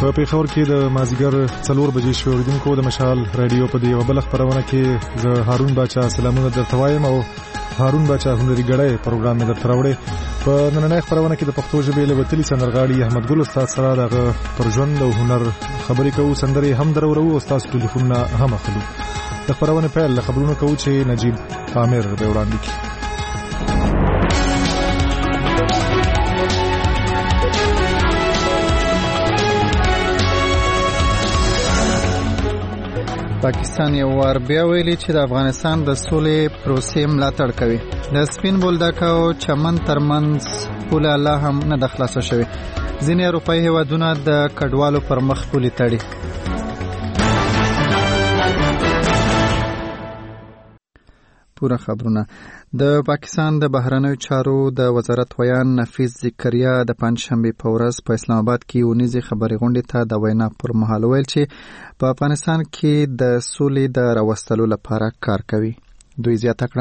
په پیښور کې د مازیګر 4 بجې شو اوریدونکو د مشال رادیو په دی وبله خبرونه کې د هارون باچا سلامونه درته وایم او هارون باچا هنري غړې پروګرام مې درته راوړې په نننۍ خبرونه کې د پښتو ژبې له وتلي سندرغاړي احمد ګل استاد سره د پر ژوند او هنر خبرې کوو سندرې هم درورو استاد ټلیفون هم اخلو د خبرونه په اړه خبرونه کوو چې نجیب عامر به وړاندې کړي پاکستان یو وار بیا ویلي چې د افغانستان د سولې پروسې ملاتړ کوي. د سپین بولدک او چمن ترمنځ پوله لا هم نه د خلاصه شوې. ځینې اروپایي هیوادونه د کډوالو پر مخ پولې تړي. پوره خبرونه. د پاکستان د بهرنیو چارو د وزارت ویان نفیس ذکریا د پنځشنبه په ورځ په اسلام آباد کې ونیزي خبري غونډې ته د وینا پر مهال ویل چې په افغانستان کې د سولې د راوستلو لپاره کار کوي. دوی زیاته کړه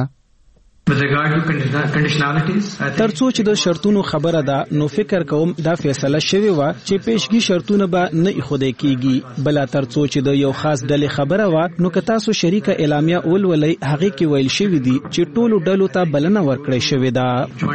ترڅو چې د شرطونو خبره ده نو فکر کوم دا فیصله شوی و چې پیشګي شرطونه به نه خوده کیږي بل ترڅو چې د یو خاص ډلې خبره و نو که تاسو شریکه اعلامیه ولولي هغه کې ویل شوی دی چې ټولو ډلو ته بلنه ورکړې شوې ده.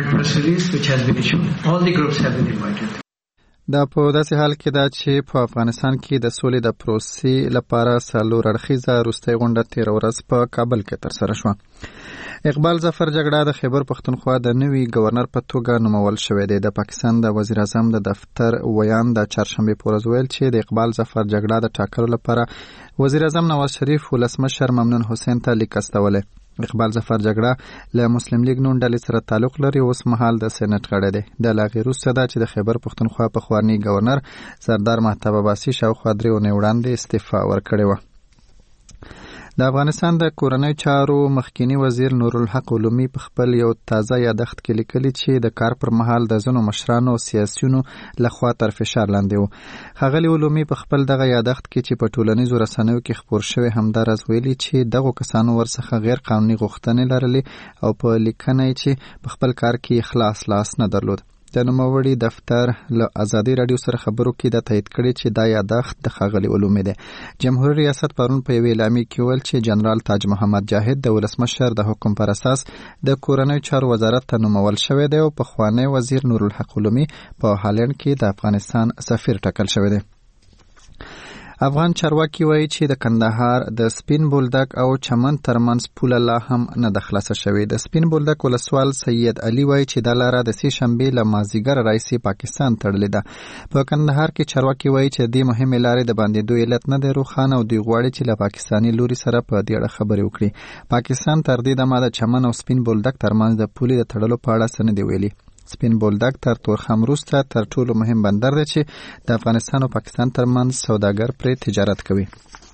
دا په داسې حال کې ده چې په افغانستان کې د سولې د پروسې لپاره څلور اړخیزه وروستۍ غونډه تیر ورځ په کابل کې ترسره شوه. اقبال ظفر جګړه د خیبر پښتونخوا د نوي گورنر په توګه نومول شوی دی. د پاکستان د وزیر اعظم د دفتر ویان د چهارشنبه په ورځ ویل چې د اقبال ظفر جګړه د ټاکلو لپاره وزیر اعظم نواز شریف ولسمشر ممنون حسین ته لیک استولی. اقبال ظفر جګړه له مسلم لیگ نون ډلې سره تعلق لري او اوس مهال د سېنات غړی دی. د لاغې وروسته دا چې د خیبر پښتونخوا پخوانی گورنر سردار مهتاب عباسي شاوخوا 3 اونۍ وړاندې استعفا ورکړې وه. د افغانستان د کورنۍ چارو مخکینی وزیر نورالحق علومي په خپل یو تازه یادښت کې لیکلي چې د کار پر مهال د ځینو مشرانو او سیاسیونو لخوا تر فشار لاندې و. ښاغلي علومي په خپل دغه یادښت کې چې په ټولنیزو رسنیو کې خپور شوی همدارز ویلي چې دغه کسانو ورڅخه غیر قانوني غوښتنې لرلې او په لیکنه چې په خپل کار کې اخلاص لاس نه درلود. د نوموړي دفتر له ازادي رادیو سره خبرو کې د تایید کړي چې دا یادښت د ښاغلي علومي دی. جمهوریت ریاست پرون په یوې اعلامیه کې ویل چې جنرال تاج محمد جاهد د ولسمشر د حکم پر اساس د کورنیو چارو وزارت ته نومول شوی دی او پخوانی وزیر نورالحق علومي په هالند کې د افغانستان سفیر ټاکل شوی دی. افغان چارواکي وایي چې د کندهار د سپین بولدک او چمن ترمنځ پوله لا هم نه د خلاصه شوې. د سپین بولدک ولسوال سید علي وایي چې دا لاره د سې شنبې له مازیګر راځي پاکستان تړلې ده. په کندهار کې چارواکي وایي چې د مهمې لارې د باندې علت نه دی روښانه او دوی غواړي چې له پاکستاني لوري سره په دې اړه خبرې وکړي. پاکستان تر دې دمه د چمن او سپین بولدک ترمنځ د پولې د تړلو په اړه څه نه دی ویلي. سپین بولدک تر تورخم وروسته تر ټولو مهم بندر دی چې د افغانستان او پاکستان ترمنځ سوداګر پرې تجارت کوي.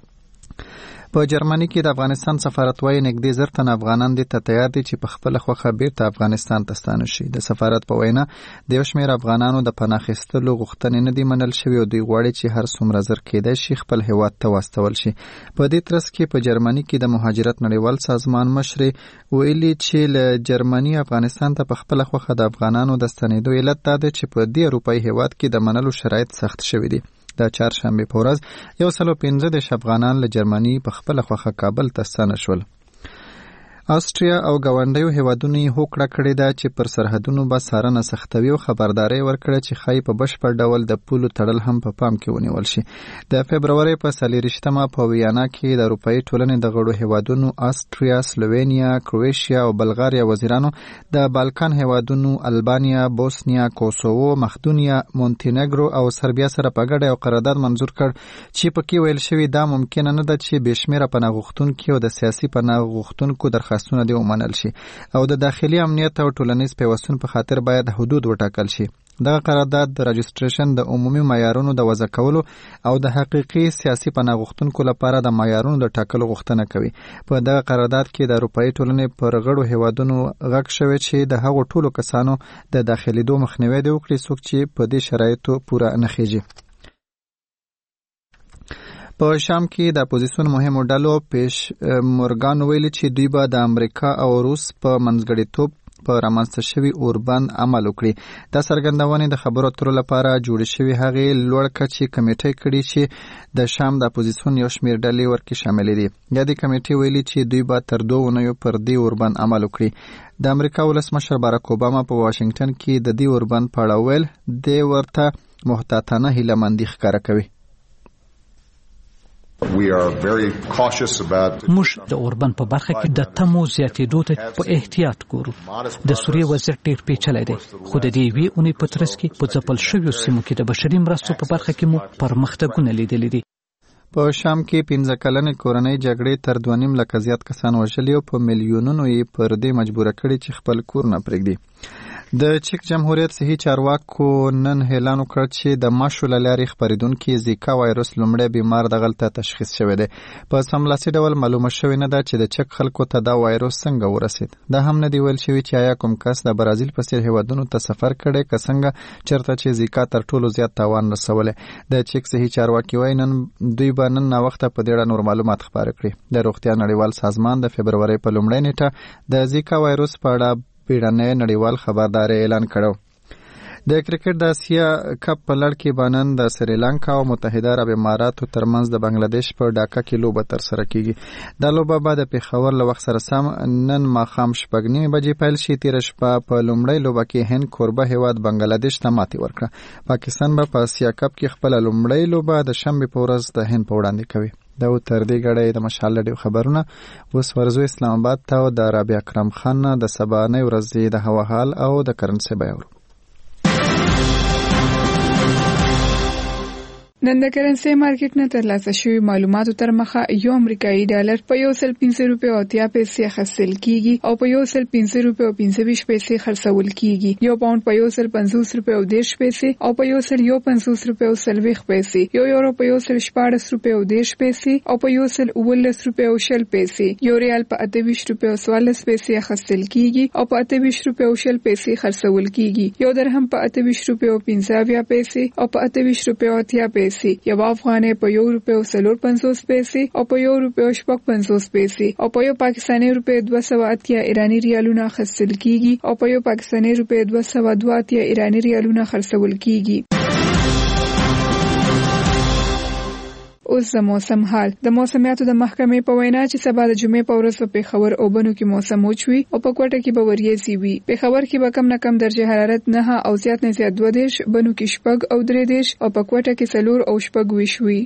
په جرمني کې د افغانستان سفارت وايي نږدې 1000 تن افغانان دي ته تیار دي چې په خپل خوخه بیرته افغانستان ته ستانه شي. د سفارت په وینا د یو شمېر افغانانو د پناه اخیستلو غوښتنې نه دي منل شوې او دوی غواړي چې هر څومره زر کېدای شي خپل هیواد ته واستول شي. په دې ترڅ کې په جرمني کې د مهاجرت نړیوال سازمان مشر ویلي چې له جرمني افغانستان ته په خپل خوخه د افغانانو د ستنېدو علت دا دی چې په دې اروپایي هیواد کې د منلو شرایط سخت شوي دي. د چهارشنبه په ورځ 115 افغانان له جرمني په خپل خوخه کابل ته ستانه شول. آسټریا او ګاونډیو هیوادونو هوکړه کړې ده چې پر سرحدونو به څارنه سختوي او خبرداري ورکړه چې ښایي په بشپړ ډول د پولو تړل هم په پام کې ونیول شي. د فبروري په 24مه په ویانا کې د اروپایي ټولنې د غړو هیوادونو آسټریا، سلووینیا، کروشیا او بلغاریا وزیرانو د بالکان هیوادونو البانیا، بوسنیا، کوسوو، مقدونیا، مونتینګرو او سربیا سره په ګډه یو قرارداد منظور کړ چې پکې ویل شوی دا ممکن نه ده چې بشمیره پناه غوښتونکو او د سیاسي پناه غوښتونکو درخواستونه دی ومنل شي او د داخلي امنیت او ټولنیز پیوستون په خاطر باید حدود وټاکل شي. دغه قرارداد د رجستریشن د عمومي معیارونو د وضع کولو او د حقیقي سیاسي پناه غوښتونکو لپاره د معیارونو د ټاکلو غوښتنه کوي. په دغه قرارداد کې د اروپایي ټولنې پر غړو هیوادونو غږ شوی چې د هغو ټولو کسانو د داخليدو مخنیوي دی وکړي څوک چې په دې شرایطو پوره نه خېږي. په شام کې د اپوزیسیون مهمو ډلو پیش مورګان ویلي چې دوی به د امریکا او روس په منځګړیتوب په رامنځته شوي اوربند عمل وکړي. دا څرګندونې د خبرو اترو لپاره جوړې شوې هغې لوړ کچې کمیټې کړي چې د شام د اپوزیسیون یو شمېر ډلې ورکې شاملې دي. یا د کمیټې ویلي چې دوی به تر 2 اونیو پر دې اوربند عمل وکړي. د امریکا ولسمشر باراک اوباما په واشنگټن کې د دې اوربند په اړه ویل دی ورته محتاطانه هیلهمندي ښکاره کوي. موږ د اوربند په برخه کې د تمو زیاتېدو ته په احتیاط ګورو. د سوریې وضعیت ډېر پیچلی دی، خو د دې یوې اونۍ په ترڅ کې په ځپل شویو سیمو کې د بشري مرستو په برخه کې مو پرمختګونه لیدلي دي. په شام کې 15 کلنې کورنۍ جګړې تر 2.5 لکه زیات کسان وژلي او په میلیونونو یې پر دې مجبوره کړي چې خپل کور نه پرېږدي. د چک جمهوریت صحي چارواکو نن اعلان وکړ چې د ماشو له لارې خپرېدونکي زیکا وایرس لومړی بیمار دغلته تشخیص شوی دی. په سملاسي ډول معلومه شوې نه ده چې د چک خلکو ته دا وایرس څنګه ورسید. دا هم نه دی ویل شوی چې آیا کوم کس د برازیل په څېر هیوادونو ته سفر کړی که څنګه چېرته چې زیکا تر ټولو زیات تاوان رسولی. د چک صحي چارواکي وایي دوی به نن ناوخته په دې اړه نور معلومات خپاره کړي. د روغتیا نړیوال سازمان د فبرورۍ په لومړۍ نیټه د زیکا وایرس په اړه بیړنی نړیوال خبرداری اعلان کړو. د کرکټ د اسیا کپ په لړ کې بانن د سریلانکا او متحده عرب اماراتو ترمنځ د بنگلاديش په ډاکا کې لوبه تر سره کیږي. دا لوبه به د پیښور له وخت سره سم نن ماښام 6:30 بجې پیل شي. تیر شپه په لومړۍ لوبه کې هند کوربه هیواد بنگلاديش ته ماتې ورکړه. پاکستان به په اسیا کپ کې خپل لومړۍ لوبه د شنبه په ورځ د هند په وړاندې کوي. دا تر دې غړې د مشال لډي خبرونه اوس ورزو اسلام آباد ته او د رابعه اکرم خان د سبانه ورځې د هوا حال او د کرنسي بیان. نن د کرنسي مارکیټ نه ترلاسه شوی معلوماتو تر مخه یو امریکایي ډالر په 1.5 روپیا او 30 پیسې خرڅل کیږي او په 1.5 روپیا او 25 پیسې خرڅول کیږي. یو پاوند په 1.50 روپیا او 10 پیسې او په 1.50 روپیا او 30 پیسې. یو یورو په 1.14 روپیا او 10 پیسې او په 1.19 روپیا او 60 پیسې. یو ریال په 28 روپیا او 14 پیسې خرڅل کیږي او په 28 روپیا او 60 پیسې خرڅول کیږي. یو درهم په 28 روپیا او 50 پیسې او په 28 روپیا او 30 پیسې. یو افغانۍ په 1 روپیا او 54 پیسې او په 1 روپیا او 55 پیسې او په یو پاکستاني روپیا 280 ایرانی ریالونه خرڅل کیږي او په یو پاکستاني روپیا 282 ایرانی ریالونه خرڅول کیږي. اوس د موسم حال. د موسمیاتو د محکمې په وینا چې سبا د جمعې په ورځ په پیښور او بنو کې موسم وچوي او په کوټه کې به وریځي وي. پیښور کې به کم نه کم درجه حرارت 9 او زیات نه زیات 2 بنو کې 6 او 3 او په کوټه کې 4 او 6 وشوي.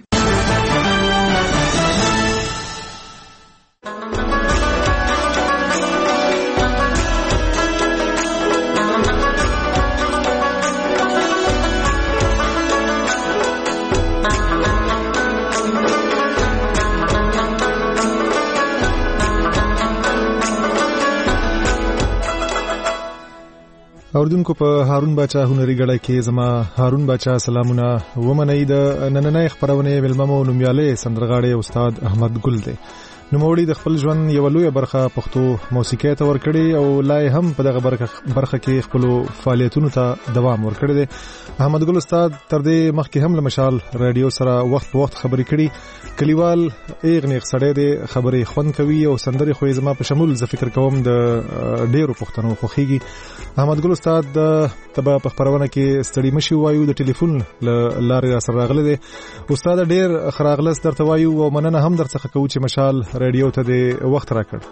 اوردونکو په هارون باچا هنري غړای کې زما هارون باچا سلامونه ومنئ. د نننۍ خبرونه ملممو نومیاله سندرغاړي استاد احمد ګل دی. نوموړي د خپل ژوند یو لوی برخه پښتو موسیقۍ ته ورکړي او لای هم په دغه برخه کې خپل فعالیتونو ته دوام ورکړي دی. احمد ګل استاد تر دې مخکې هم له مشال رادیو سره وخت په وخت خبرې کړي. کلیوال ایغنیغ سړی دی، خبرې خوند کوي او سندرې خو زما په شمول ز فکر کوم د ډیرو پښتنو خوخيږي. احمد ګل استاد تبا په خبرونه کې ستړي مشي وایو د ټلیفون لارې سره راغله دي. استاد ډیر خراغلس درته وایو او مننه هم درڅخه کوو چې مشال رادیو ته د وخت راکړ.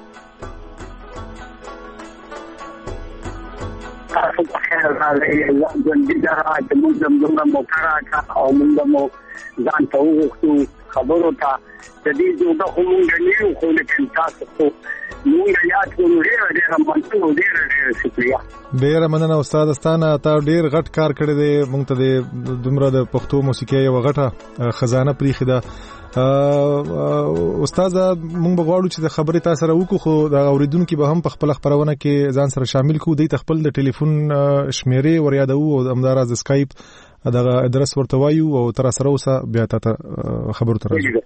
تاسو په خیر راغلی. ژوندۍ دا چې موږ زموږ موکرا او موږ ځان ته وغوښتو خبرو ته د دې جوړه خو موږ نه یو خو لیکن تاسو خو موږ یاد کوو. ډېر مننه، ډېر شکریه. ډېر مننه استاد ستانه. تا ډېر غټ کار کړی دی. موږ ته د دومره د پښتو موسیقۍ یو غټه خزانه پریخي ده. استاد موږ بغواړو چې د خبرې تاسو سره وکړو، خو د اوریدونکو به هم په خپل خبرونه کې ځان سره شامل کړو. د خپل د ټلیفون شمیرې ور یادو او همدارز سکایپ دغه ادرس ورته وایو او تر سره اوسه بیا ته خبرو تر راځو.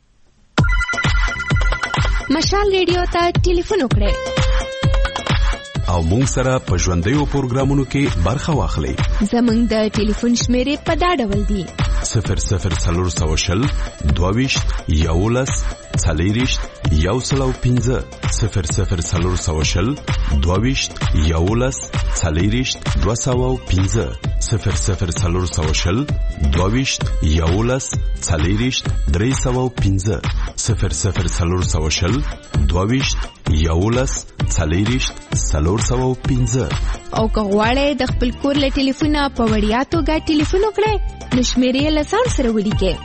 مشال ریډیو ته ټلیفون وکړئ او مونږ سره په ژوندیو پروګرامونو کې برخه واخلئ. زمونږ د ټلیفون شمیرې په دا ډول دي: 0040 22 11 40 105 0040 22 11 40 205 0040 22 11 40 305 0040 22 11 40 305 او که غواړئ د خپل کور له ټلیفونه په وړیا توګه ټلیفون وکړئ نو شمیرې له ځان سره ولیکئ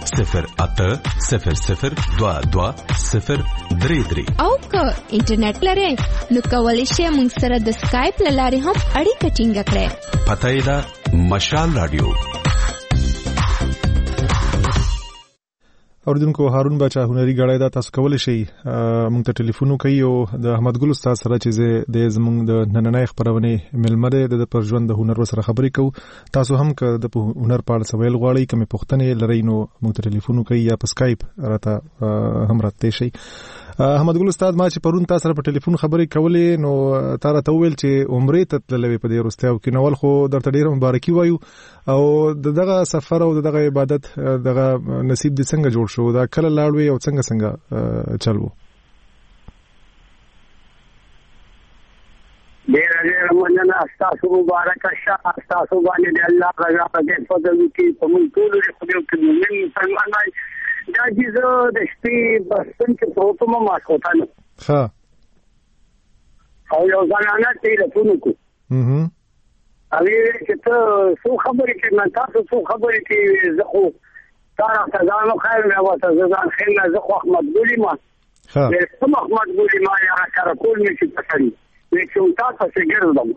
080022 او که انټرنیټ لرئ نو کولی شئ موږ سره د سکایپ له لارې هم اړیکه ټینګه کړئ. پته یې ده مشال رادیو. اوریدونکو هارون بچا هنري غړای دا تاسو کولی شئ موږ ته ټلیفون وکړئ او د احمد ګل استاد سره چې د زموږ د نننۍ خبرونه ملمره د پر ژوند د هنر سره خبرې کوو. تاسو هم که د هنر په اړه سوال غواړئ کومې پوښتنې لرئ نو موږ ته ټلیفون وکړئ یا په سکایپ راته هم راته شئ. احمد ګل استاد ما چې پرون تاسو سره په ټلیفون خبرې کولې نو تا راته وویل چې عمرې ته تللې په دې وروستیو کې نو خو درته ډېر مبارکي وایو او دغه سفر او دغه عبادت دغه نصیب دې څنګه جوړ شو دا کله لاړوي او څنګه چلو. ډېر مننه تاسو مبارک شه تاسو باندې الله رضا دې فضل کی په موږ ټول خدای کې موږ مسلمانان دا چې د شپې بسن کې پروتو ما کوته نو ها او یو ځانانه ټلیفون کو اوی چې ته څو خبرې کې نه تاسو څو خبرې کې زه خو تاسو ځانو خیر نه وته ځان خیر نه زه خو احمد ګولي ما ها زه احمد ګولي ما یا کار کول مې چې پسند چې تاسو څنګه ګرځم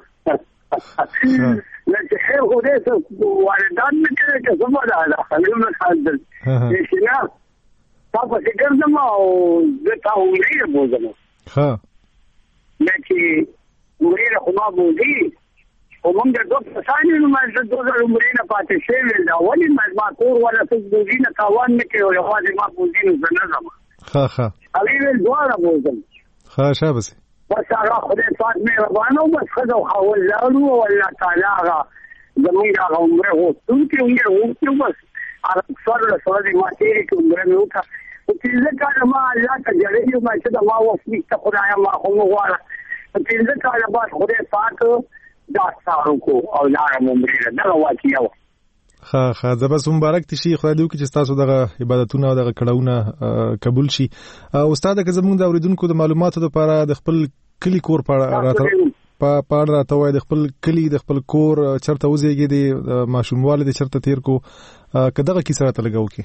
لکه خیر خو دې والدان مې کې چې زما ده خلینو خالد چې نه تاسو څنګه ګرځم او زه تاسو نه بوزم ها لکه ورې خو ما بوزي او موږ د دوه ثانیو نو ما د دوه عمرې نه پاتې شوی دا ولې ما کور ولا څه بوزي نه تاوان نه کوي او یوازې ما بوزي نه زنم ها علي ول دوه بوزم ها شابه بس هغه خدای پاک مې ربانو بس خدای خو ولالو والله تعالی هغه زمونږ عمره هو څنګه یو بس هغه څور له سره دې ما تیرې کې عمره مې وکړه او چې ځکه ما الله ته جوړې ما چې دا ما وسې ته خدای ما خو وغواړه چې ځکه بعد خدای پاک دا ستاسو کو او لارم عمره دا واقعیا ها زبس مبارک تشي خدای دې وکړي چې تاسو دغه عبادتونه او دغه کړهونه قبول شي. استاد که زموږ د اوریدونکو د معلوماتو لپاره د خپل کلی کور په اړه راته وایي د خپل کلی د خپل کور چرته وزیږي د ماشومواله د چرته تیر کو که دغه کیسه راته لګاو کې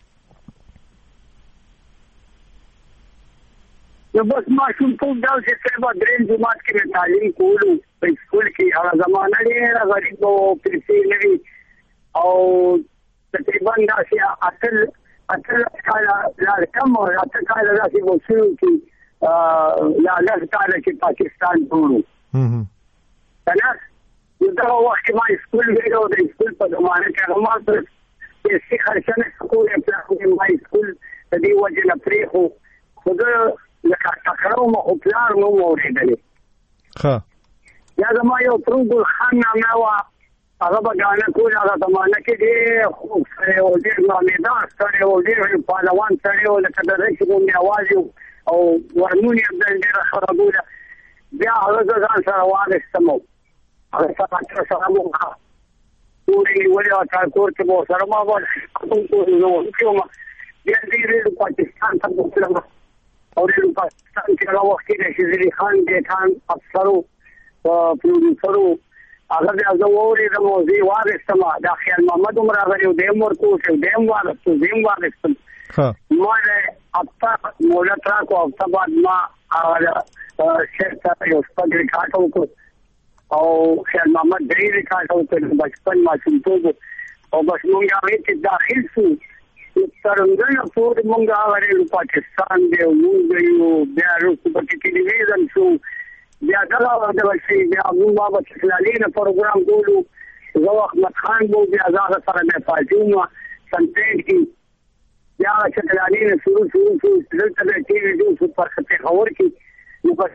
نو بس ماشوم ټول دا چې سبا درین جماعت کې تعلیم کولو په سکول کې هغه زمانہ ډېر غریب او پیسې لري او تقریبا دا چې اصل کاله لا کم او اصل کاله دا چې وشو کې لا کاله چې پاکستان ټولو کنه دا وخت ما سکول ویلو د سکول په زمانه کې هغه ما چې خرچنه سکول په ما سکول د دې وجه نه پریخو خو لکه تکرار مو خپلار نو موریدلې ها یا زما یو پروګل خان نامه وا هغه بګانه کول هغه زمانه کې دی خو سره او دې نامدار سره او دې پهلوان سره او لکه د رښتونی आवाज او ورمونی د ډېر خرابوله بیا هغه ځان سره واغستمو هغه سره مو پوری ویل او کور کې مو سره ما وځو بیا دې پاکستان ته وګورم اور د پاکستان کې هغه وخت کې شذری خان د خان افسرو پروډوسرو هغه د ازوري د موزي وارثما د خیال محمد عمر غریو د مورکو چې د وارثم ها مله اپا مولا ترا کو اپا بعد ما شرط یو سپګری کاټو کو او خیال محمد درې کاټو کو بچپن ما څنګه او بس مونږ هغه کې داخل شو څرنګه پور مونږه غوړې پاکستان دی مونږ یو بیا روس په ټلویزیون شو بیا دا د وشي بیا موږ په چلالینه پروګرام کولو زو احمد خان بو بیا هغه سره نه پاتېمو سنټینګ کی بیا چلالینه شروع دلته د ټي وي د سپر خطه خبر کی نو بس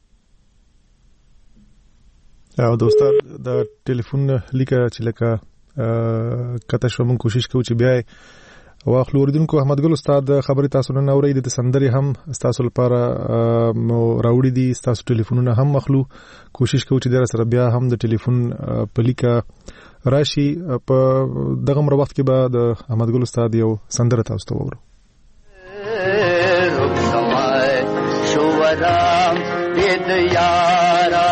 او دوستان د ټلیفون لیکه چې لکه کته شو موږ کوشش کوو چې بیا واخلو. اوریدونکو احمد ګل استاد خبرې تاسو نه اورئ، د سندرې هم تاسو لپاره راوړي دي، تاسو ټلیفونونه هم اخلو. کوشش کوو چې در سره بیا هم د ټلیفون پلیکا راشي. په دغه مر وخت کې به د احمد ګل استاد یو سندره تاسو ته وورو. شورام بيد يارا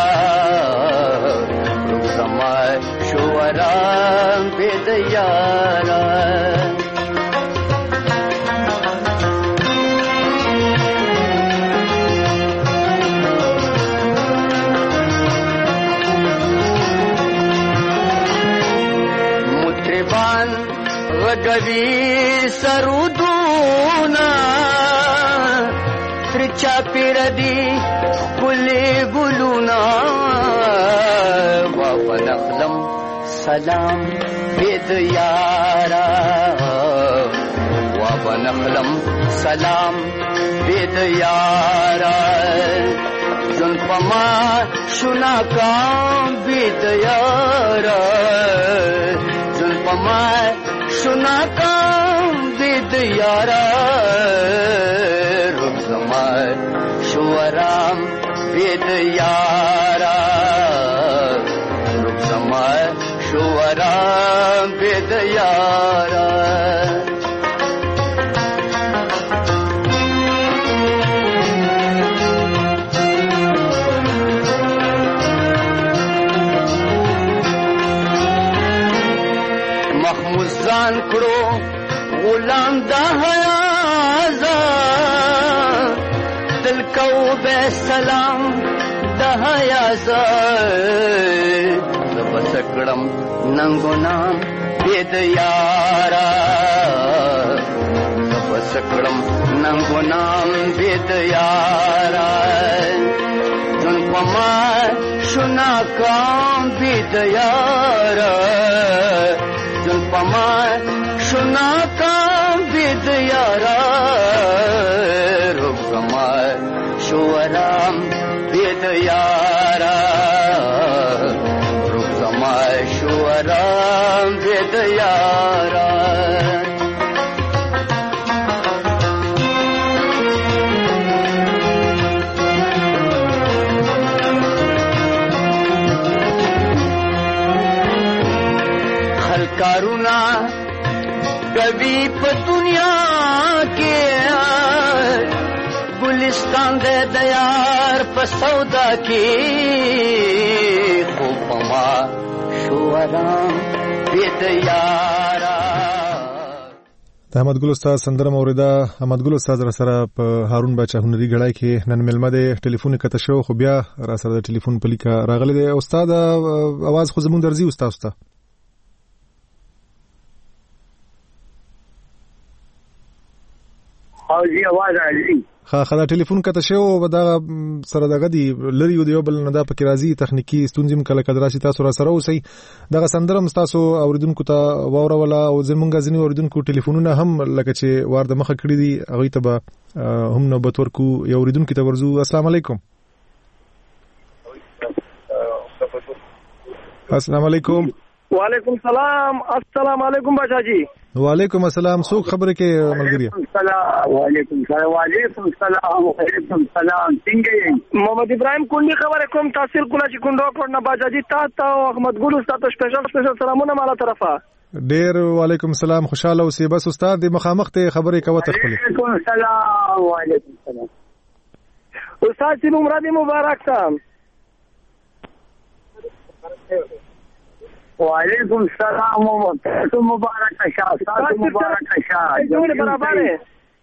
رخصمای شورام بيد يارا مطربان غږوي سرودونه ترچا پیر دی کلی گلونا بابا نخلم سلام بید یارا بابا نخلم سلام بید یارا زن پما شنا کام بید یارا زن پما شنا کام بید یارا شورام بید یارا رخصمای شورام بید یارا محمود زان کرو غلام دا کو بے سلام دہیا زبسکڑم ننگو نام بید یارا زبسکڑم ننگو نام بید یارا جن پما شنا کام بید یارا جن پما شنا کام بید یارا شورام بید یارا رخصمای شورام بید یارا خلکارونا کبھی په دنیا کې گلستان دے دیار پسودا کی خوب ما شورام بید یارا. د احمد ګل استاد سندره موریدا. احمد ګل استاد را سره په هارون باچا هنري غړای کې نن ملمه ده. ټلیفون کته شو خو بیا را سره د ټلیفون پلیکا راغلی دی. استاد आवाज خو زمون درځي استاد ته. او جی आवाज راځي. خا ټلیفون کته شو دا سره دغه دی لری یو بل نه دا پکې راځي تخنیکی ستونزې کله کله راشي. تاسو را سره اوسئ. دغه سندرم تاسو اوریدونکو ته واوروله او زمونږ ځینې اوریدونکو ټلیفونونه هم لکه چې وارد مخه کړی دي هغه ته به هم نوبت ورکو. یو اوریدونکو ته ورزو. السلام علیکم. السلام علیکم. وعلیکم السلام. السلام علیکم بچا جی. وعلیکم السلام. څوک خبره کې ملګری؟ وعلیکم السلام. وعلیکم السلام. وعلیکم السلام. څنګه یې؟ محمد ابراهیم کونډي خبره کوم. تحصیل کوله چې کونډو کړنه بچا جی. تا احمد ګل استاد ته سپیشل سلامونه مالا طرفه. ډیر وعلیکم السلام. خوشاله اوسئ. بس استاد د مخامخ ته خبرې کوي تخپل. وعلیکم السلام. وعلیکم السلام. استاد سی عمر مبارک تام. وعلیکم السلام. تاسو مبارک شه. تاسو مبارک شه. ټول برابر ہے.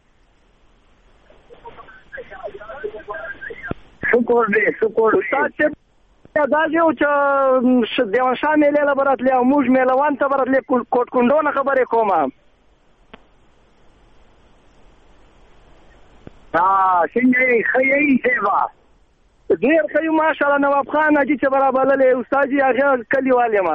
شکر دې شکر. استاد دا یو چې دیوان شاه مېلې له براتلې او موږ مېلوان ته براتلې کوټ کندونه خبرې کومه. څنګه یې خیي سیوا ډیر خیو ماشاءالله. نواب خان اجي چې برابر له استاد یې هغه کلیوال یم.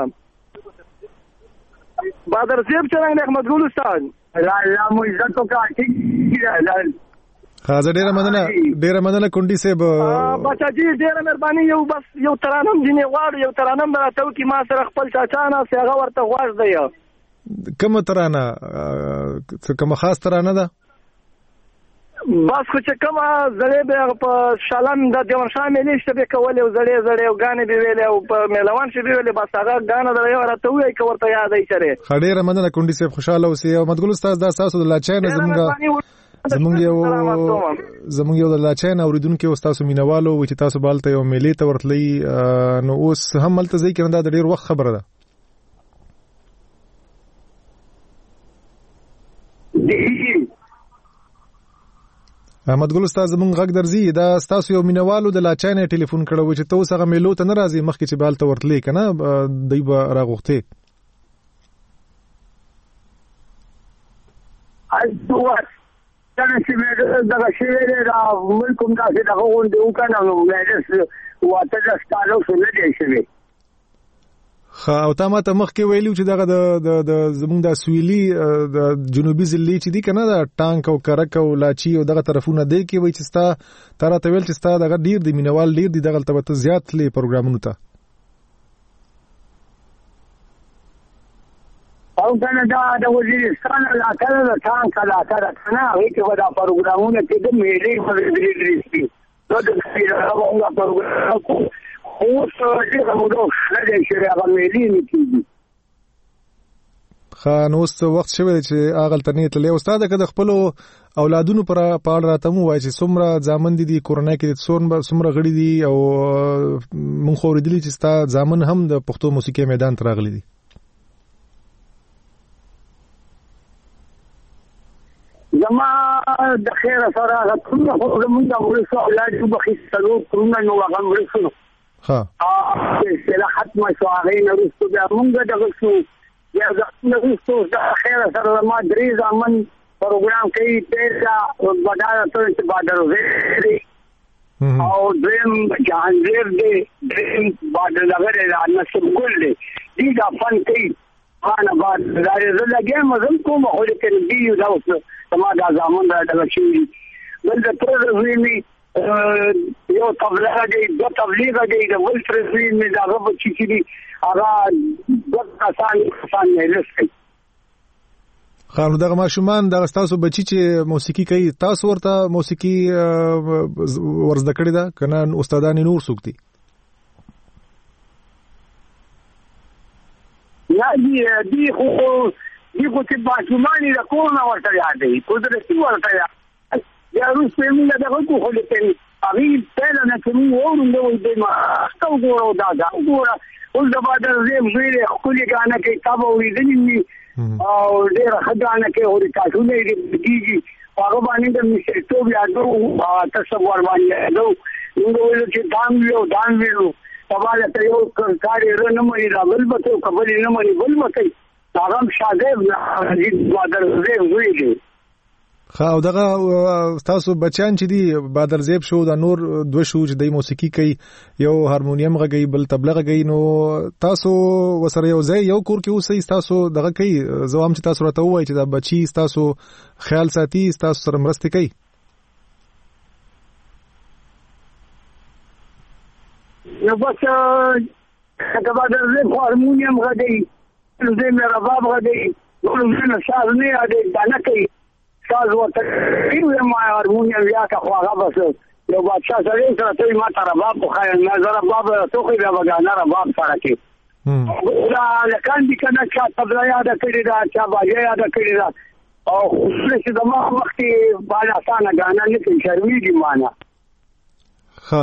بادر زیب څنګه احمد ګل استاد؟ لا مو عزت کا ٹھیک ہے. خازه ډیره مننه کونډي صاحب. بچا جی ډیره مهرباني. یو ترانم جنې غواړو، یو ترانم راته وکي. ما سره خپل چاچا نه هغه ورته غواړ دی. کومه ترانه؟ کومه خاص ترانه ده؟ بس خو چې کومه زړې به په شالن د دیوانشاه مېلې شته به کولې او زړې او غانې به ویلې او په میلوان شي به ویلې. بس هغه غانه د یو راته وایي که ورته یاد ای چره. خډېره مننه کونډي صاحب، خوشاله اوسئ. او مدګل استاد دا تاسو د لاچین زمونږ یو د لاچین اوریدونکو او تاسو مینوالو و چې تاسو بالته یو مېلې ته ورتلی، نو اوس هم ملته ځي کنه دا ډېر وخت خبره ده. احمد ګل استاد زمونږ غږ درځي. دا تاسو یو مینوالو د لاچین ټلیفون کړو چې تاسو هغه مېلو ته نه راځي مخکې چې بالته ورتلی کنه دی به راغوخته. څنګه چې دا شعر را ملکم دا چې دا غونډه وکړه نو مېجس واته د ستالو سره دی شوی. او تا ما ته مخکې ویلو چې دغه د زمونږ د سویلي د جنوبي ضلع چې دی کنه دا ټانک او کرک او لاچی او دغه طرفونه دی کې وای چې ستا تر ته ویل چې ستا دغه ډیر دی مینوال ډیر دی دغه ته زیات لې پروګرامونو ته او کنه دا د وزیرستان علاقه د ټانک علاقه ده نه هیڅ ودا پروګرامونه کې د میلې په دې نو د هغه پروګرام خو څه موږ خلک چې هغه ملي نه کیږي. خان اوس وخت شوی چې اغل تنې تلې استاد کده خپل اولادونو پر پاړ راته مو وای چې څومره ځامن دي کورونه کې څومره غړي دي او مونږ خو ورېدلی چې ستا ځامن هم د پښتو موسیقي میدان ته راغلي دي. زما د خیر سره ټول موږ د ورسو اولاد په خسلو کړو نو هغه ورسو ها چې ختم شو هغه نو ورسو بیا موږ دغه شو یا نو ورسو د خیر سره ما درې ځامن پروګرام کوي پیدا او بداله ته بادر وې او دیم جهانگیر دی دیم بادر لغره نصب ګل دی دا فن کوي انا بعد زه لګم مزم کوم خو لیکن دی دا اوس سما دا زمون دا شي بل د تر ویني یو تبلیغ دی دو تبلیغ دی د ول تر ویني دا غو چې دي هغه د آسان نه لسي خانو دغه ماشومان دغه تاسو بچی چې موسیقي کوي تاسو ورته موسیقي ورزده کړی دا کنه استادان نور سوک دي یا دی خو چې ماشومانی د کومه ورته یادې قدرتي ورته یا روس په موږ دغه خو لیکن هغه پیدا نه کوي ورونده وي د ما تاسو ګورو دا ګوره ول د بادر زم ویلې خپل غانه کې تاسو ویلې او ډېر خدانه کې اوري تاسو نه دیږي هغه باندې د مشرتوب یادو تاسو ور باندې نو ویل چې دان ویلو سوال ته یو کاری نه مې را بل بته قبل نه مې بل بته هغه شاګرد راځي بادر زم ویلې خو دغه تاسو بچان چې دی بادر زیب شو دا نور دو شو چې د موسیقي کوي یو هارمونیم غږی بل تبله غږی نو تاسو وسره یو ځای یو کور کې اوسئ تاسو دغه کوي زوام چې تاسو راته وایي چې دا بچی تاسو خیال ساتي تاسو سره مرسته کوي نو بس دا بادر زیب هارمونیم غږی زه مې رباب غږی نو زه شاز نه اده دانه کوي ساز ورته یو ما هارمونیم یا کا خواغه بس یو بادشاہ سره ته ما تر باب خو نظر باب ته خو بیا وګانا باب سره کې دا لکان دي کنه چې تبلا یاد کړی دا چې باجه یاد کړی دا او چې د ما وخت بالا اسانه غانا نه کې شرمېږي معنا ها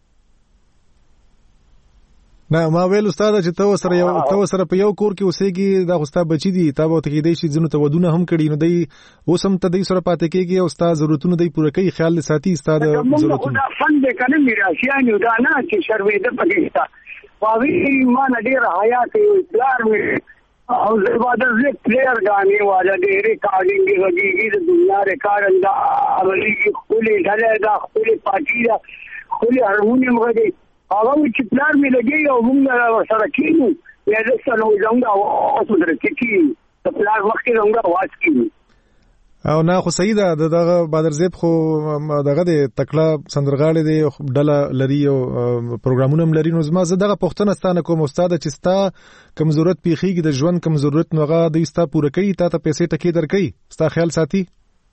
نه ما ویل استاد چې تو سره په یو کور کې اوسېږي دا غوستا بچی دي تاسو ته کې دې شي ځنه ته ودونه هم کړی نو دی اوسم ته دې سره پاتې کېږي او استاد ضرورتونه دی پوره کوي خیال ساتي استاد ضرورتونه دا فن دې کنه میراثیانو دا نه چې شرمېده پکېستا واوی ما نه ډېر حیات پلار مې او زبادر زه پلیر غاني والا دې ریکارډینګ غږیږي د دنیا ریکارډ دا اولی خولي ډله دا خولي پاټی دا خولي هارمونیم غږی هغه چې پلان مې لګي او موږ سره کېنو یا د سره څنګه او درته کې د پلان وخت کې څنګه واچ کېنو او نه خو صحیح ده دغه بدر زیب خو دغه د تکړه سندرغاړي دی ډله لري او پروګرامونه هم لري. نو زما زه دغه پوښتنه ستانه کوم استاد چې ستا کوم ضرورت پیخیږي د ژوند کوم ضرورت نو هغه د ستا پوره کوي تا ته پیسې ټکی درکوي ستا خیال ساتي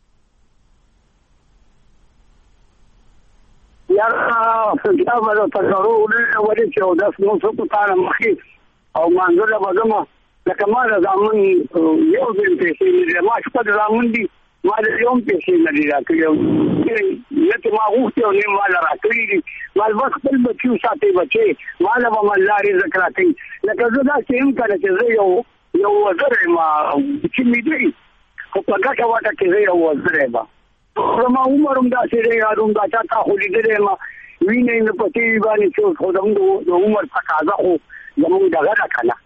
یار دا به تاسو ورته چې او داس نو څه پاتانه مخې او منځله بدمه لکه ما د زامن یو دین پیسې نه ما شپه د زامن دي ما د یوم پیسې نه دي راکړي نو ما غوښتي او نه ما راکړي دي ما بس خپل بچو ساتي بچي ما له ما لاري ذکر کوي لکه زه دا چې هم کړه چې زه یو وزره ما چې می دي خو په هغه وخت کې زه یو وزره ما ما عمرم دا چې یادوم دا تا خو دې ما وینې نه پتی باندې چې خو د عمر تقاضا خو زموږ دغه راکړه.